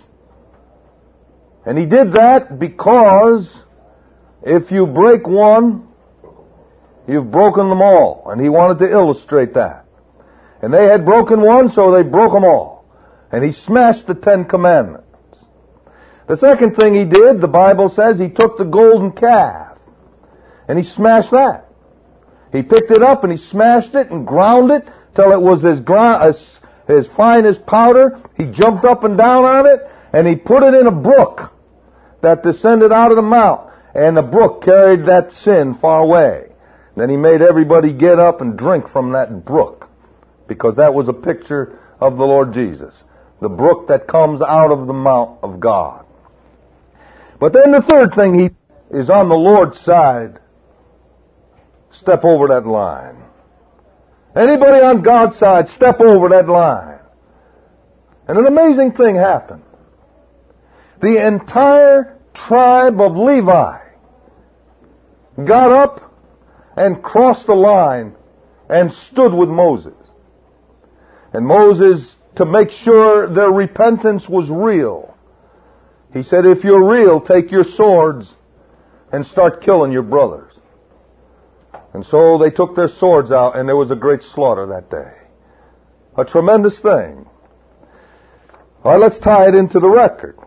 And he did that because if you break one, you've broken them all. And he wanted to illustrate that. And they had broken one, so they broke them all. And he smashed the 10 Commandments. The second thing he did, the Bible says, he took the golden calf. And he smashed that. He picked it up and he smashed it and ground it till it was as fine as powder. He jumped up and down on it and he put it in a brook that descended out of the mount. And the brook carried that sin far away. Then he made everybody get up and drink from that brook, because that was a picture of the Lord Jesus, the brook that comes out of the mount of God. But then the third thing he is on the Lord's side. Step over that line. Anybody on God's side, step over that line. And an amazing thing happened. The entire tribe of Levi got up and crossed the line and stood with Moses. And Moses to make sure their repentance was real. He said, if you're real, take your swords and start killing your brothers. And so they took their swords out, and there was a great slaughter that day. A tremendous thing. All right, let's tie it into the record.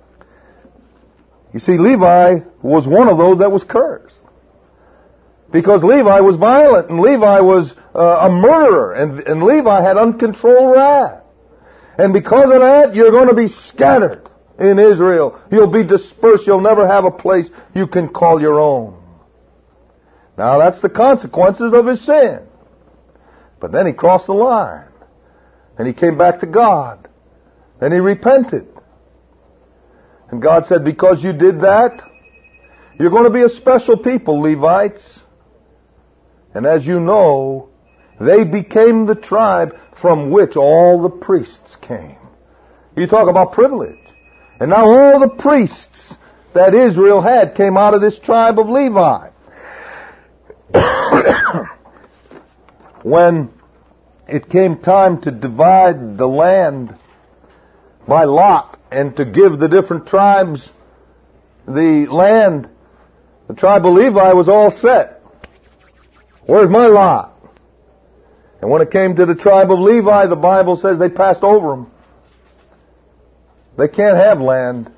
You see, Levi was one of those that was cursed. Because Levi was violent, and Levi was a murderer, and Levi had uncontrolled wrath. And because of that, you're going to be scattered in Israel. You'll be dispersed. You'll never have a place you can call your own. Now, that's the consequences of his sin. But then he crossed the line, and he came back to God, and he repented. And God said, because you did that, you're going to be a special people, Levites. And as you know, they became the tribe from which all the priests came. You talk about privilege. And now all the priests that Israel had came out of this tribe of Levi. When it came time to divide the land by lot and to give the different tribes the land, the tribe of Levi was all set. Where's my lot? And when it came to the tribe of Levi, the Bible says they passed over them. They can't have land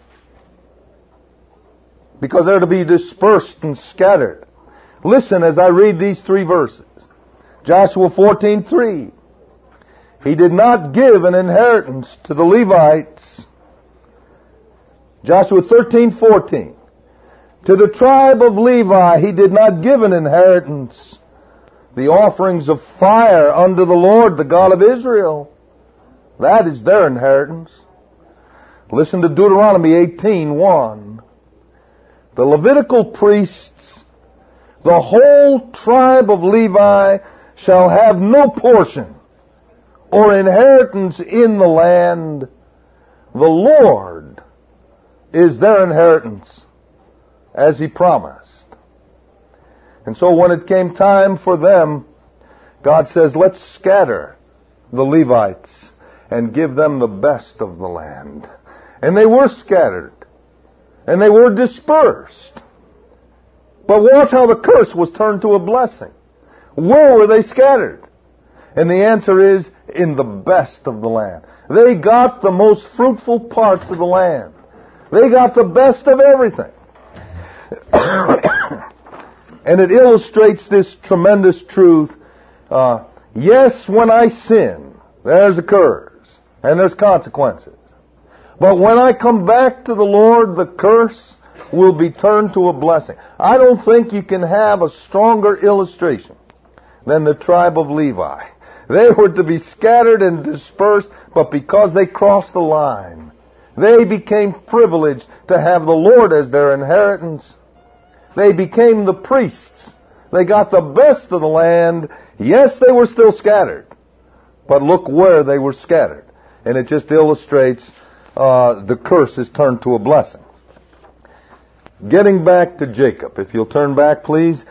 because they're to be dispersed and scattered. Listen as I read these 3 verses. Joshua 14:3. He did not give an inheritance to the Levites. Joshua 13:14. To the tribe of Levi he did not give an inheritance, the offerings of fire unto the Lord, the God of Israel. That is their inheritance. Listen to Deuteronomy 18:1. The Levitical priests, the whole tribe of Levi, shall have no portion or inheritance in the land. The Lord is their inheritance, as he promised. And so when it came time for them, God says, let's scatter the Levites and give them the best of the land. And they were scattered. And they were dispersed. But watch how the curse was turned to a blessing. Where were they scattered? And the answer is, in the best of the land. They got the most fruitful parts of the land. They got the best of everything. And it illustrates this tremendous truth. Yes, when I sin, there's a curse, and there's consequences. But when I come back to the Lord, the curse will be turned to a blessing. I don't think you can have a stronger illustration than the tribe of Levi. They were to be scattered and dispersed, but because they crossed the line, they became privileged to have the Lord as their inheritance. They became the priests. They got the best of the land. Yes, they were still scattered, but look where they were scattered. And it just illustrates the curse is turned to a blessing. Getting back to Jacob, if you'll turn back, please.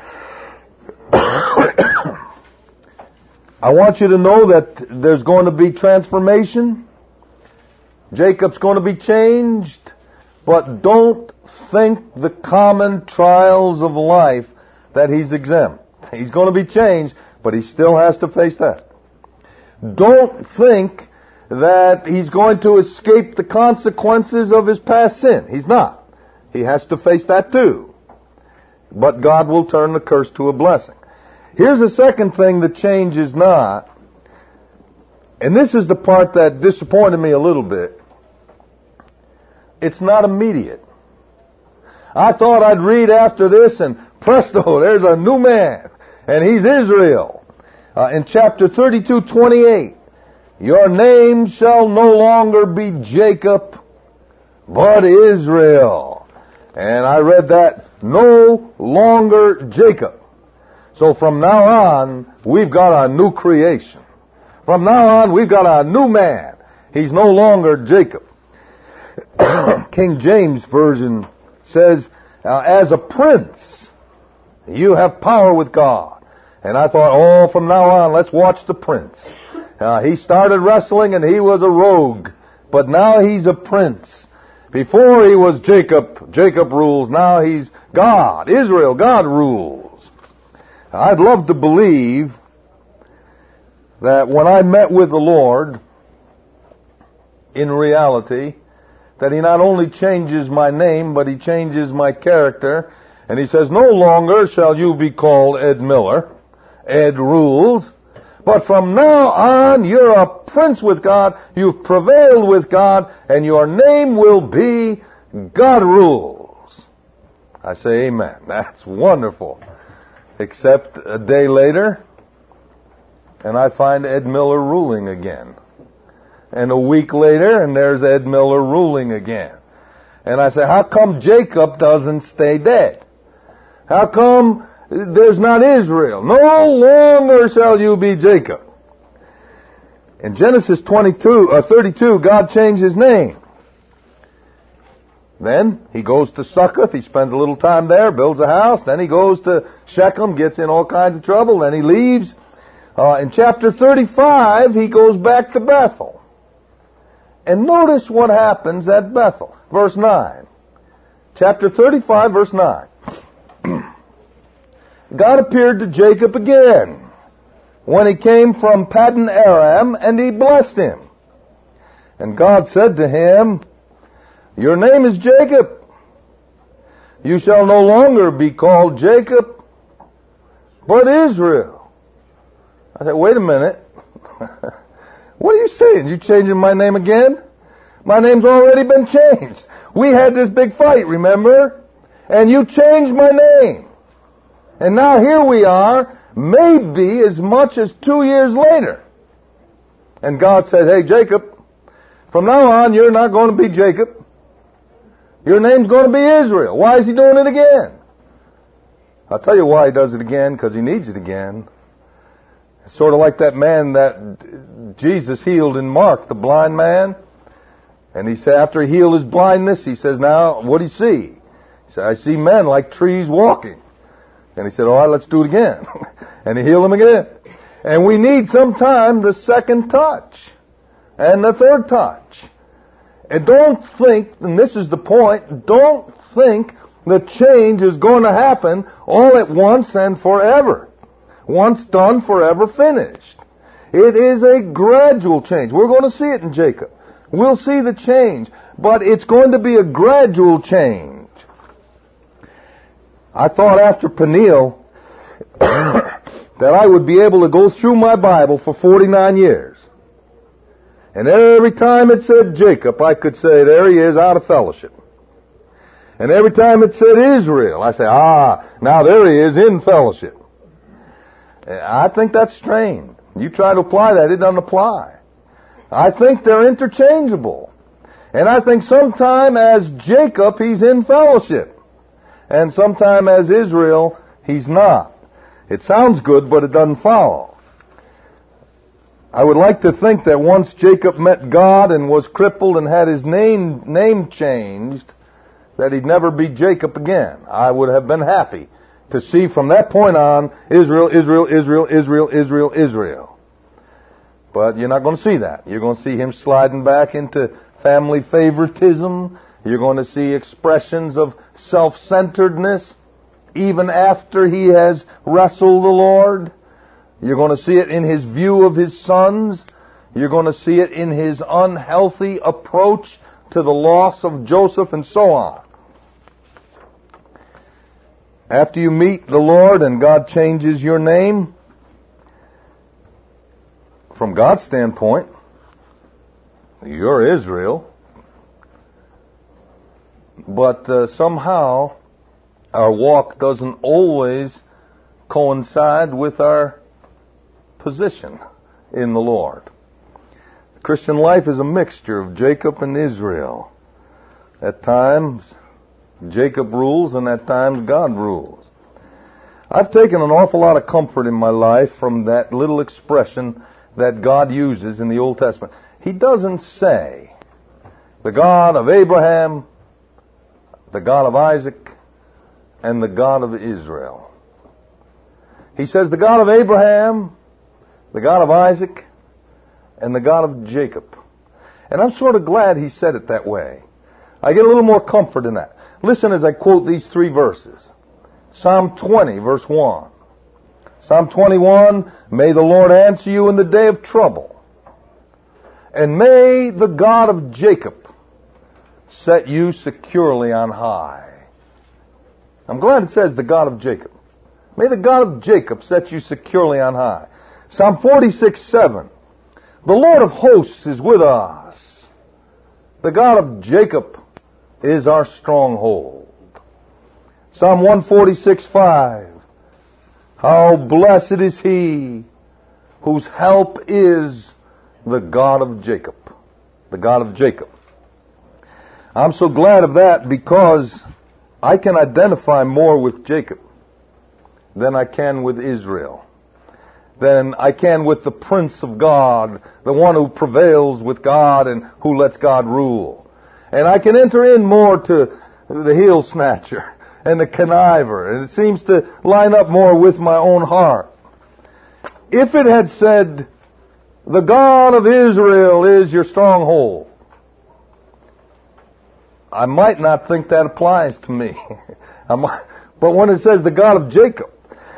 I want you to know that there's going to be transformation. Jacob's going to be changed, but don't think the common trials of life that he's exempt. He's going to be changed, but he still has to face that. Don't think that he's going to escape the consequences of his past sin. He's not. He has to face that too. But God will turn the curse to a blessing. Here's the second thing the change is not. And this is the part that disappointed me a little bit. It's not immediate. I thought I'd read after this and presto, there's a new man. And he's Israel. In chapter 32:28, your name shall no longer be Jacob, but Israel. And I read that, no longer Jacob. So from now on, we've got a new creation. From now on, we've got a new man. He's no longer Jacob. King James Version says, as a prince, you have power with God. And I thought, from now on, let's watch the prince. He started wrestling and he was a rogue, but now he's a prince. Before he was Jacob, Jacob rules. Now he's God, Israel, God rules. I'd love to believe that when I met with the Lord, in reality, that He not only changes my name, but He changes my character. And He says, no longer shall you be called Ed Miller. Ed rules. But from now on, you're a prince with God. You've prevailed with God. And your name will be God rules. I say amen. That's wonderful. Except a day later, and I find Ed Miller ruling again. And a week later, and there's Ed Miller ruling again. And I say, how come Jacob doesn't stay dead? How come there's not Israel? No longer shall you be Jacob. In Genesis 32, God changed his name. Then he goes to Succoth. He spends a little time there, builds a house. Then he goes to Shechem, gets in all kinds of trouble. Then he leaves. In chapter 35, he goes back to Bethel. And notice what happens at Bethel. Verse 9. Chapter 35, verse 9. God appeared to Jacob again when he came from Paddan Aram, and he blessed him. And God said to him, your name is Jacob. You shall no longer be called Jacob, but Israel. I said, wait a minute. What are you saying? You changing my name again? My name's already been changed. We had this big fight, remember? And you changed my name. And now here we are, maybe as much as 2 years later. And God said, hey, Jacob, from now on, you're not going to be Jacob. Your name's going to be Israel. Why is he doing it again? I'll tell you why he does it again, because he needs it again. It's sort of like that man that Jesus healed in Mark, the blind man. And he said, after he healed his blindness, he says, now, what do you see? He said, I see men like trees walking. And he said, all right, let's do it again. And he healed him again. And we need sometime the second touch and the third touch. And don't think, and this is the point, don't think the change is going to happen all at once and forever. Once done, forever finished. It is a gradual change. We're going to see it in Jacob. We'll see the change, but it's going to be a gradual change. I thought after Peniel that I would be able to go through my Bible for 49 years. And every time it said Jacob, I could say, there he is out of fellowship. And every time it said Israel, I say, now there he is in fellowship. I think that's strained. You try to apply that, it doesn't apply. I think they're interchangeable. And I think sometime as Jacob, he's in fellowship. And sometime as Israel, he's not. It sounds good, but it doesn't follow. I would like to think that once Jacob met God and was crippled and had his name changed, that he'd never be Jacob again. I would have been happy to see from that point on Israel, Israel, Israel, Israel, Israel, Israel. But you're not going to see that. You're going to see him sliding back into family favoritism. You're going to see expressions of self-centeredness even after he has wrestled the Lord. You're going to see it in his view of his sons. You're going to see it in his unhealthy approach to the loss of Joseph and so on. After you meet the Lord and God changes your name, from God's standpoint, you're Israel. But somehow our walk doesn't always coincide with our position in the Lord. The Christian life is a mixture of Jacob and Israel. At times, Jacob rules, and at times, God rules. I've taken an awful lot of comfort in my life from that little expression that God uses in the Old Testament. He doesn't say, the God of Abraham, the God of Isaac, and the God of Israel. He says the God of Abraham, the God of Isaac, and the God of Jacob. And I'm sort of glad he said it that way. I get a little more comfort in that. Listen as I quote these 3 verses. Psalm 20, verse 1. Psalm 21, may the Lord answer you in the day of trouble. And may the God of Jacob set you securely on high. I'm glad it says the God of Jacob. May the God of Jacob set you securely on high. Psalm 46, 7. The Lord of hosts is with us. The God of Jacob is our stronghold. Psalm 146, 5. How blessed is he whose help is the God of Jacob. The God of Jacob. I'm so glad of that because I can identify more with Jacob than I can with Israel, than I can with the Prince of God, the one who prevails with God and who lets God rule. And I can enter in more to the heel snatcher and the conniver, and it seems to line up more with my own heart. If it had said, the God of Israel is your stronghold, I might not think that applies to me. But when it says the God of Jacob,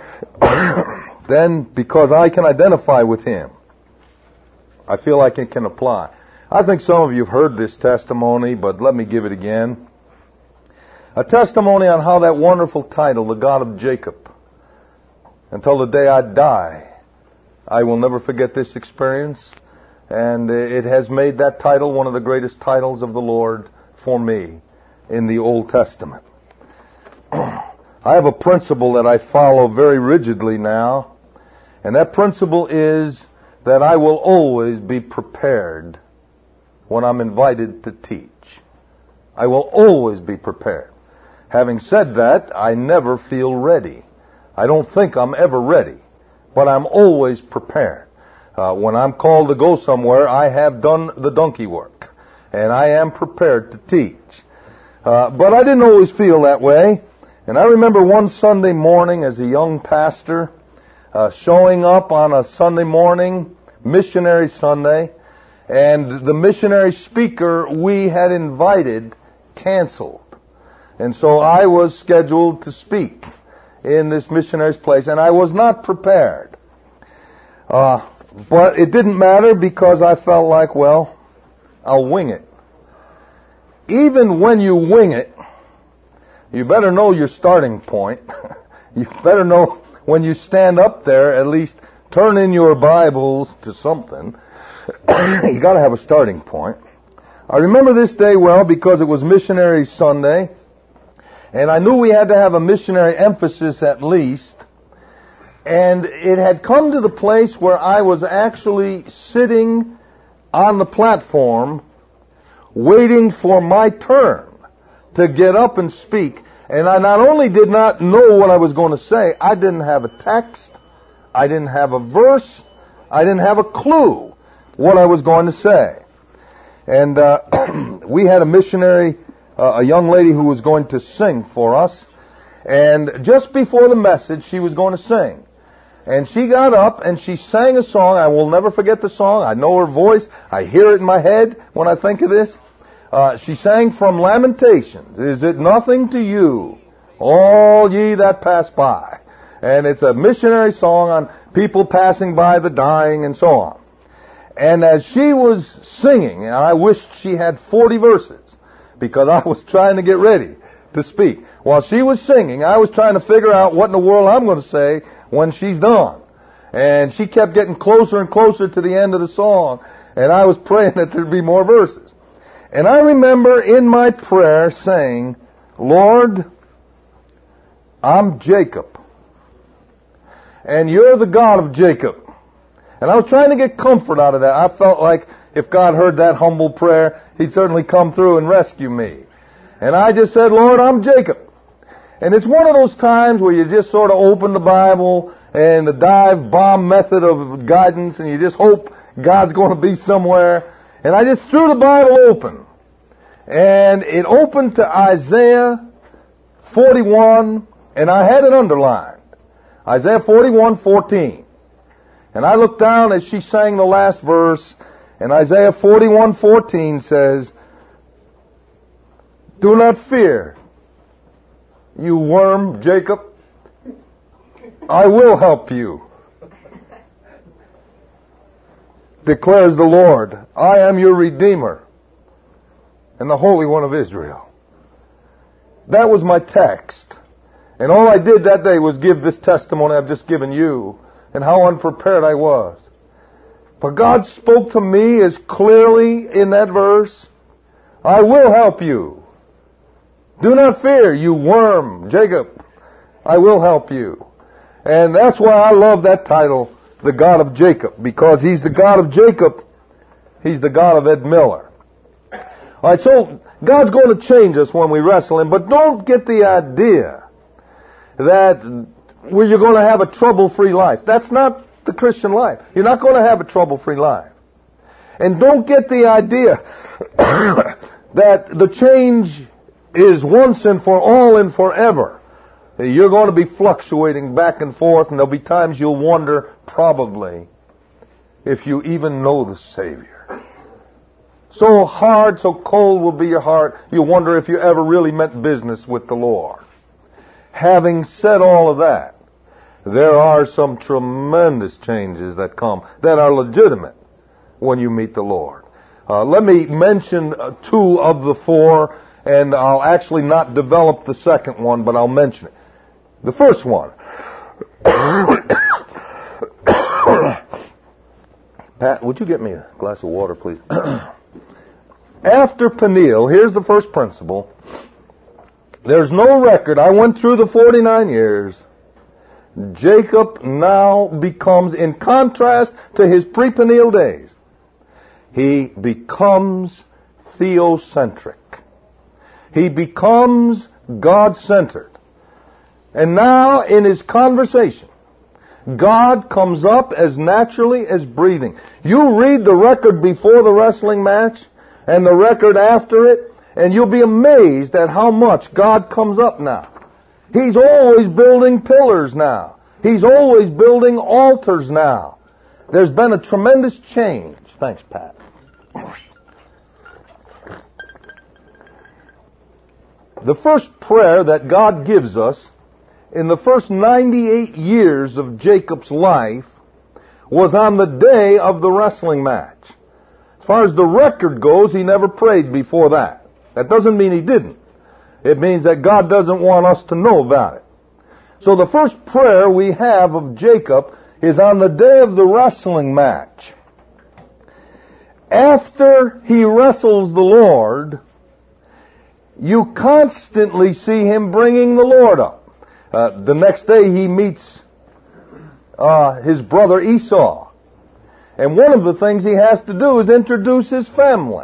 then because I can identify with him, I feel like it can apply. I think some of you have heard this testimony, but let me give it again. A testimony on how that wonderful title, the God of Jacob, until the day I die, I will never forget this experience, and it has made that title one of the greatest titles of the Lord for me in the Old Testament. I have a principle that I follow very rigidly now, and that principle is that I will always be prepared when I'm invited to teach. I will always be prepared. Having said that, I never feel ready. I don't think I'm ever ready, but I'm always prepared. When I'm called to go somewhere, I have done the donkey work, and I am prepared to teach. But I didn't always feel that way. And I remember one Sunday morning as a young pastor, showing up on a Sunday morning, missionary Sunday, and the missionary speaker we had invited canceled. And so I was scheduled to speak in this missionary's place, and I was not prepared. But it didn't matter because I felt like, well, I'll wing it. Even when you wing it, you better know your starting point. You better know when you stand up there, at least turn in your Bibles to something. You got to have a starting point. I remember this day well because it was Missionary Sunday, and I knew we had to have a missionary emphasis at least. And it had come to the place where I was actually sitting on the platform waiting for my turn to get up and speak. And I not only did not know what I was going to say, I didn't have a text, I didn't have a verse, I didn't have a clue what I was going to say. And we had a missionary, a young lady who was going to sing for us. And just before the message, she was going to sing. And she got up and she sang a song. I will never forget the song. I know her voice. I hear it in my head when I think of this. She sang from Lamentations. Is it nothing to you, all ye that pass by? And it's a missionary song on people passing by, the dying, and so on. And as she was singing, and I wished she had 40 verses, because I was trying to get ready to speak. While she was singing, I was trying to figure out what in the world I'm going to say when she's done. And she kept getting closer and closer to the end of the song, and I was praying that there'd be more verses. And I remember in my prayer saying, Lord, I'm Jacob, and you're the God of Jacob. And I was trying to get comfort out of that. I felt like if God heard that humble prayer, He'd certainly come through and rescue me. And I just said, Lord, I'm Jacob. And it's one of those times where you just sort of open the Bible and the dive bomb method of guidance, and you just hope God's going to be somewhere. And I just threw the Bible open. And it opened to Isaiah 41, and I had it underlined. Isaiah 41:14. And I looked down as she sang the last verse, and Isaiah 41:14 says, "Do not fear, you worm Jacob. I will help you, declares the Lord. I am your Redeemer and the Holy One of Israel." That was my text. And all I did that day was give this testimony I've just given you and how unprepared I was. But God spoke to me as clearly in that verse, "I will help you. Do not fear, you worm, Jacob. I will help you." And that's why I love that title, The God of Jacob, because He's the God of Jacob. He's the God of Ed Miller. All right, so God's going to change us when we wrestle Him, but don't get the idea that you're going to have a trouble-free life. That's not the Christian life. You're not going to have a trouble-free life. And don't get the idea that the change is once and for all and forever. You're going to be fluctuating back and forth, and there'll be times you'll wonder, probably, if you even know the Savior. So hard, so cold will be your heart, you wonder if you ever really meant business with the Lord. Having said all of that, there are some tremendous changes that come that are legitimate when you meet the Lord. Let me mention two of the four, and I'll actually not develop the second one, but I'll mention it. The first one. Pat, would you get me a glass of water, please? After Peniel, here's the first principle. There's no record. I went through the 49 years. Jacob now becomes, in contrast to his pre-Peniel days, he becomes theocentric. He becomes God-centered. And now in his conversation, God comes up as naturally as breathing. You read the record before the wrestling match and the record after it, and you'll be amazed at how much God comes up now. He's always building pillars now. He's always building altars now. There's been a tremendous change. Thanks, Pat. The first prayer that God gives us in the first 98 years of Jacob's life was on the day of the wrestling match. As far as the record goes, he never prayed before that. That doesn't mean he didn't. It means that God doesn't want us to know about it. So the first prayer we have of Jacob is on the day of the wrestling match. After he wrestles the Lord, you constantly see him bringing the Lord up. The next day he meets his brother Esau. And one of the things he has to do is introduce his family.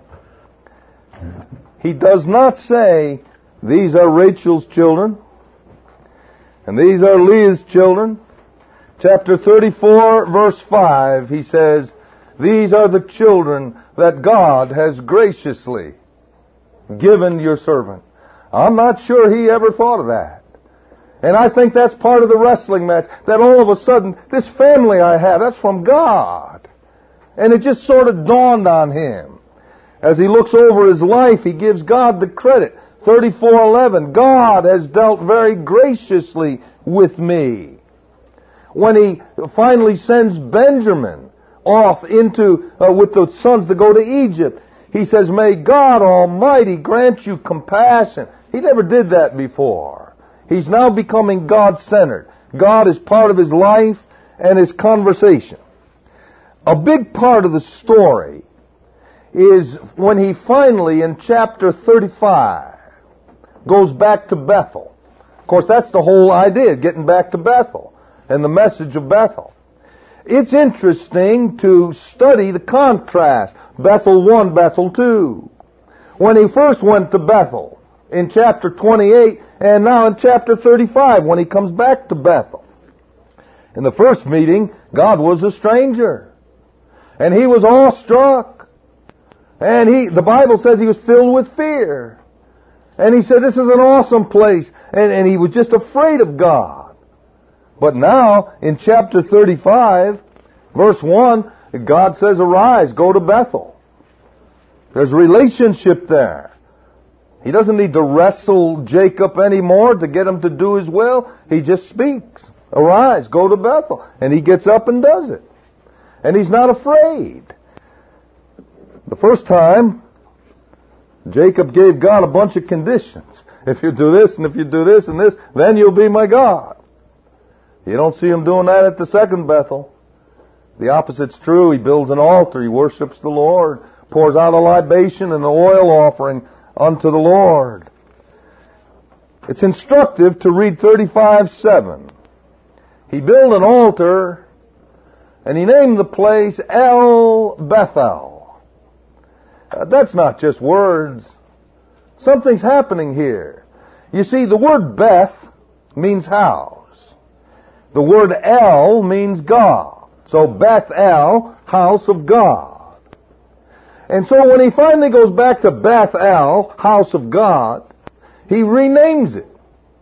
He does not say, "These are Rachel's children, and these are Leah's children." Chapter 34, verse 5, he says, "These are the children that God has graciously given your servant." I'm not sure he ever thought of that. And I think that's part of the wrestling match, that all of a sudden, this family I have, that's from God. And it just sort of dawned on him. As he looks over his life, he gives God the credit. 34:11, God has dealt very graciously with me. When he finally sends Benjamin off into with the sons to go to Egypt, he says, "May God Almighty grant you compassion." He never did that before. He's now becoming God-centered. God is part of his life and his conversation. A big part of the story is when he finally, in chapter 35, goes back to Bethel. Of course, that's the whole idea, getting back to Bethel and the message of Bethel. It's interesting to study the contrast. Bethel 1, Bethel 2. When he first went to Bethel in chapter 28, and now in chapter 35 when he comes back to Bethel. In the first meeting, God was a stranger. And he was awestruck. And the Bible says he was filled with fear. And he said, "This is an awesome place." And he was just afraid of God. But now, in chapter 35, Verse 1, God says, arise, go to Bethel. There's a relationship there. He doesn't need to wrestle Jacob anymore to get him to do his will. He just speaks. Arise, go to Bethel. And he gets up and does it. And he's not afraid. The first time, Jacob gave God a bunch of conditions. If you do this, and if you do this and this, then you'll be my God. You don't see him doing that at the second Bethel. The opposite's true. He builds an altar. He worships the Lord. Pours out a libation and an oil offering unto the Lord. It's instructive to read 35:7. He built an altar and he named the place El Bethel. That's not just words. Something's happening here. You see, the word Beth means house. The word El means God. So Bethel, house of God. And so when he finally goes back to Bethel, house of God, he renames it.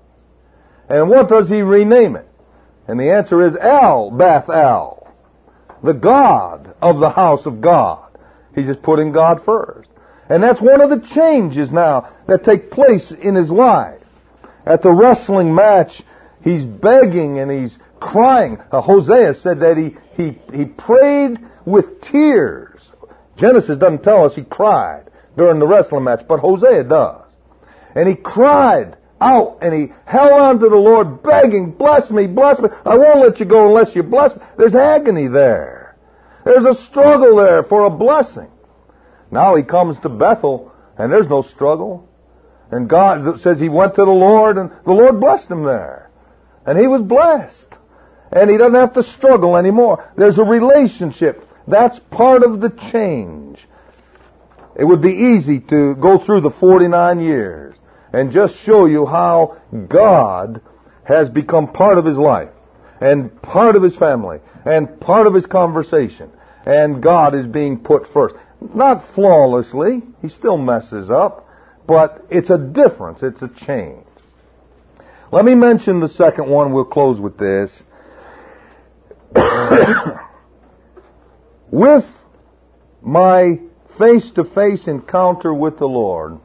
And what does he rename it? And the answer is El Bethel, the God of the house of God. He's just putting God first. And that's one of the changes now that take place in his life. At the wrestling match, he's begging and he's crying. Hosea said that he prayed with tears. Genesis doesn't tell us he cried during the wrestling match, but Hosea does. And he cried out and he held on to the Lord begging, bless me, bless me. I won't let you go unless you bless me. There's agony there. There's a struggle there for a blessing. Now he comes to Bethel and there's no struggle. And God says he went to the Lord and the Lord blessed him there. And he was blessed. And he doesn't have to struggle anymore. There's a relationship. That's part of the change. It would be easy to go through the 49 years and just show you how God has become part of his life and part of his family and part of his conversation. And God is being put first. Not flawlessly. He still messes up. But it's a difference. It's a change. Let me mention the second one. We'll close with this. With my face-to-face encounter with the Lord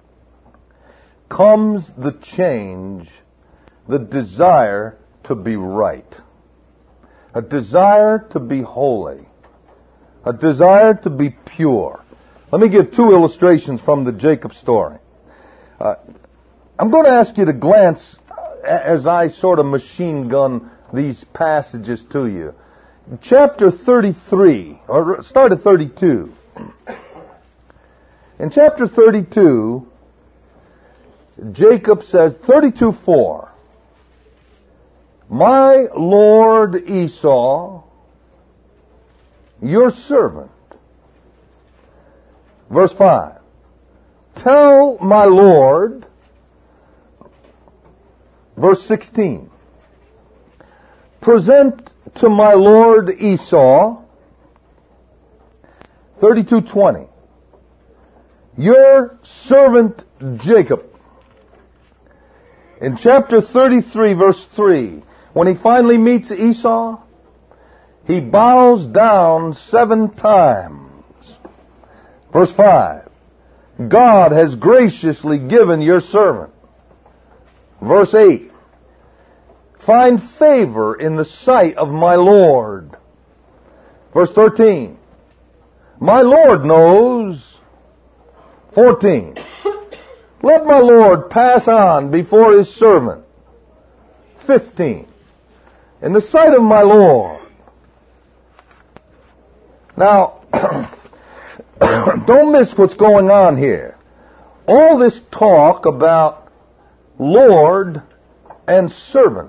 comes the change, the desire to be right, a desire to be holy, a desire to be pure. Let me give two illustrations from the Jacob story. I'm going to ask you to glance as I sort of machine gun these passages to you. Chapter 33, or start at 32. In chapter 32, Jacob says, 32:4, my lord Esau, your servant. Verse 5, tell my lord. Verse 16, present to my lord Esau. 32:20, your servant Jacob. In chapter 33, verse 3, when he finally meets Esau, he bows down 7 times. Verse 5, God has graciously given your servant. Verse 8, find favor in the sight of my Lord. Verse 13, my Lord knows. 14, let my Lord pass on before his servant. 15, in the sight of my Lord. Now, don't miss what's going on here. All this talk about Lord and servant.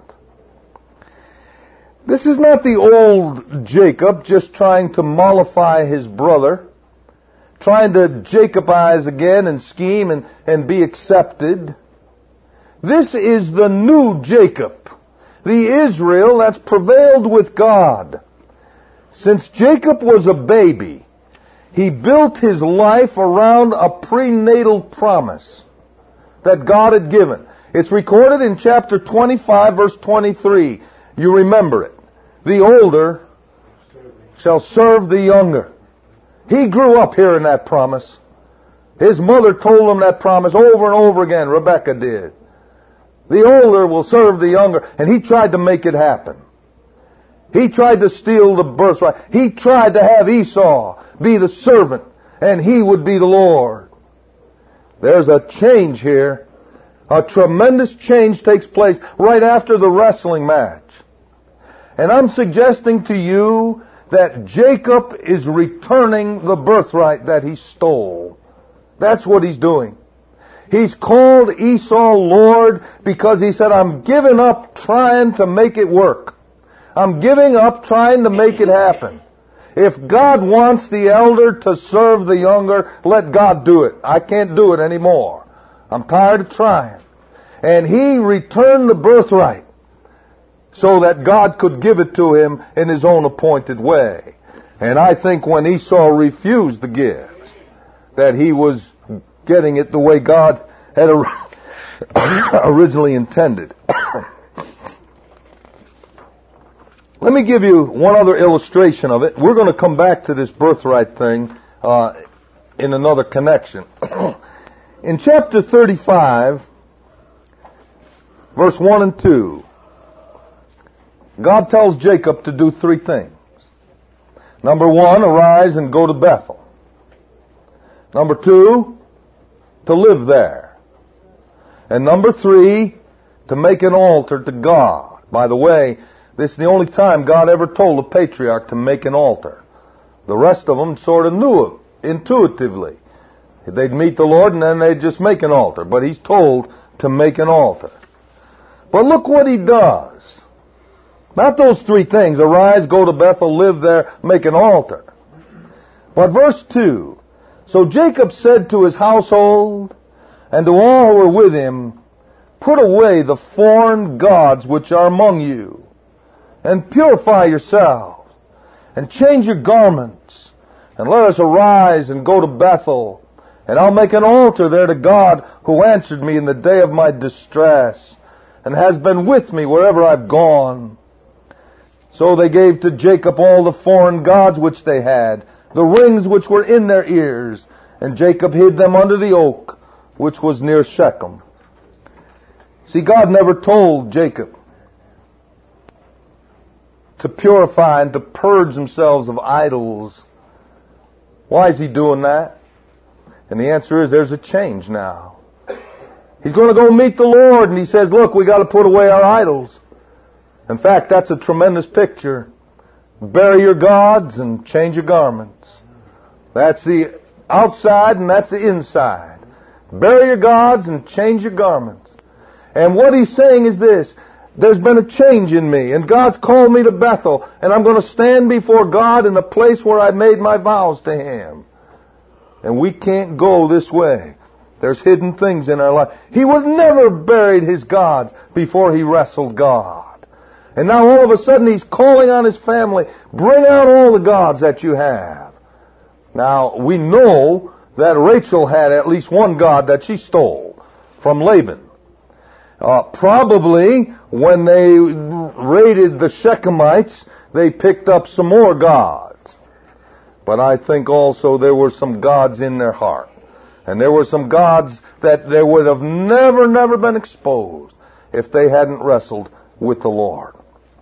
This is not the old Jacob just trying to mollify his brother, trying to Jacobize again and scheme and be accepted. This is the new Jacob, the Israel that's prevailed with God. Since Jacob was a baby, he built his life around a prenatal promise that God had given. It's recorded in chapter 25, verse 23. You remember it. The older shall serve the younger. He grew up hearing that promise. His mother told him that promise over and over again. Rebekah did. The older will serve the younger. And he tried to make it happen. He tried to steal the birthright. He tried to have Esau be the servant, and he would be the Lord. There's a change here. A tremendous change takes place right after the wrestling match. And I'm suggesting to you that Jacob is returning the birthright that he stole. That's what he's doing. He's called Esau Lord because he said, I'm giving up trying to make it work. I'm giving up trying to make it happen. If God wants the elder to serve the younger, let God do it. I can't do it anymore. I'm tired of trying. And he returned the birthright so that God could give it to him in his own appointed way. And I think when Esau refused the gift, that he was getting it the way God had originally intended. Let me give you one other illustration of it. We're going to come back to this birthright thing in another connection. In chapter 35, verse 1 and 2, God tells Jacob to do three things. Number 1, arise and go to Bethel. Number 2, to live there. And number 3, to make an altar to God. By the way, this is the only time God ever told a patriarch to make an altar. The rest of them sort of knew it intuitively. They'd meet the Lord and then they'd just make an altar. But he's told to make an altar. But look what he does. Not those three things, arise, go to Bethel, live there, make an altar. But verse 2, so Jacob said to his household and to all who were with him, put away the foreign gods which are among you, and purify yourselves, and change your garments, and let us arise and go to Bethel, and I'll make an altar there to God who answered me in the day of my distress, and has been with me wherever I've gone. So they gave to Jacob all the foreign gods which they had, the rings which were in their ears, and Jacob hid them under the oak which was near Shechem. See, God never told Jacob to purify and to purge themselves of idols. Why is he doing that? And the answer is there's a change now. He's going to go meet the Lord, and he says, look, we got to put away our idols. In fact, that's a tremendous picture. Bury your gods and change your garments. That's the outside and that's the inside. Bury your gods and change your garments. And what he's saying is this: there's been a change in me, and God's called me to Bethel, and I'm going to stand before God in the place where I made my vows to Him. And we can't go this way. There's hidden things in our life. He would never have buried his gods before he wrestled God. And now all of a sudden he's calling on his family, bring out all the gods that you have. Now we know that Rachel had at least one god that she stole from Laban. Probably when they raided the Shechemites, they picked up some more gods. But I think also there were some gods in their heart. And there were some gods that they would have never been exposed if they hadn't wrestled with the Lord.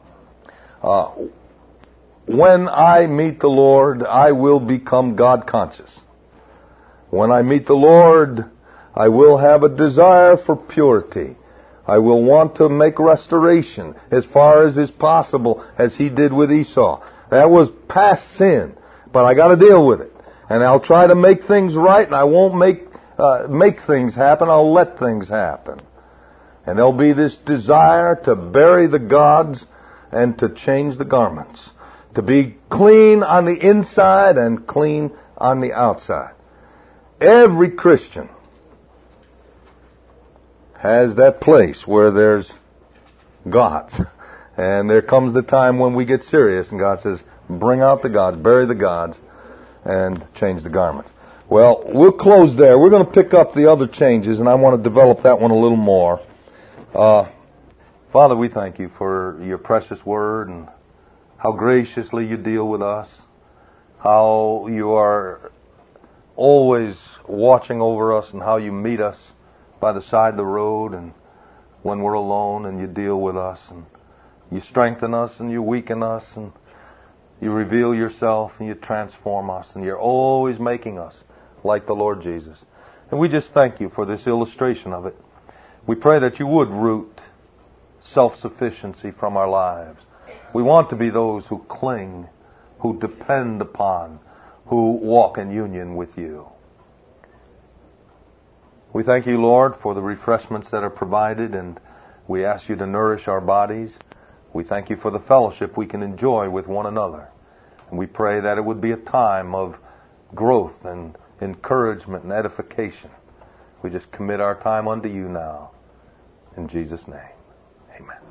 When I meet the Lord, I will become God conscious. When I meet the Lord, I will have a desire for purity. I will want to make restoration as far as is possible, as he did with Esau. That was past sin, but I got to deal with it. And I'll try to make things right, and I won't make things happen. I'll let things happen. And there'll be this desire to bury the gods and to change the garments, to be clean on the inside and clean on the outside. Every Christian has that place where there's gods. And there comes the time when we get serious and God says, bring out the gods, bury the gods, and change the garments. Well, we'll close there. We're going to pick up the other changes, and I want to develop that one a little more. Father, we thank you for your precious word, and how graciously you deal with us, how you are always watching over us, and how you meet us by the side of the road and when we're alone, and you deal with us, and you strengthen us, and you weaken us, and you reveal yourself, and you transform us, and you're always making us like the Lord Jesus. And we just thank you for this illustration of it. We pray that you would root self-sufficiency from our lives. We want to be those who cling, who depend upon, who walk in union with you. We thank you, Lord, for the refreshments that are provided, and we ask you to nourish our bodies. We thank you for the fellowship we can enjoy with one another. And we pray that it would be a time of growth and encouragement and edification. We just commit our time unto you now. In Jesus' name, amen.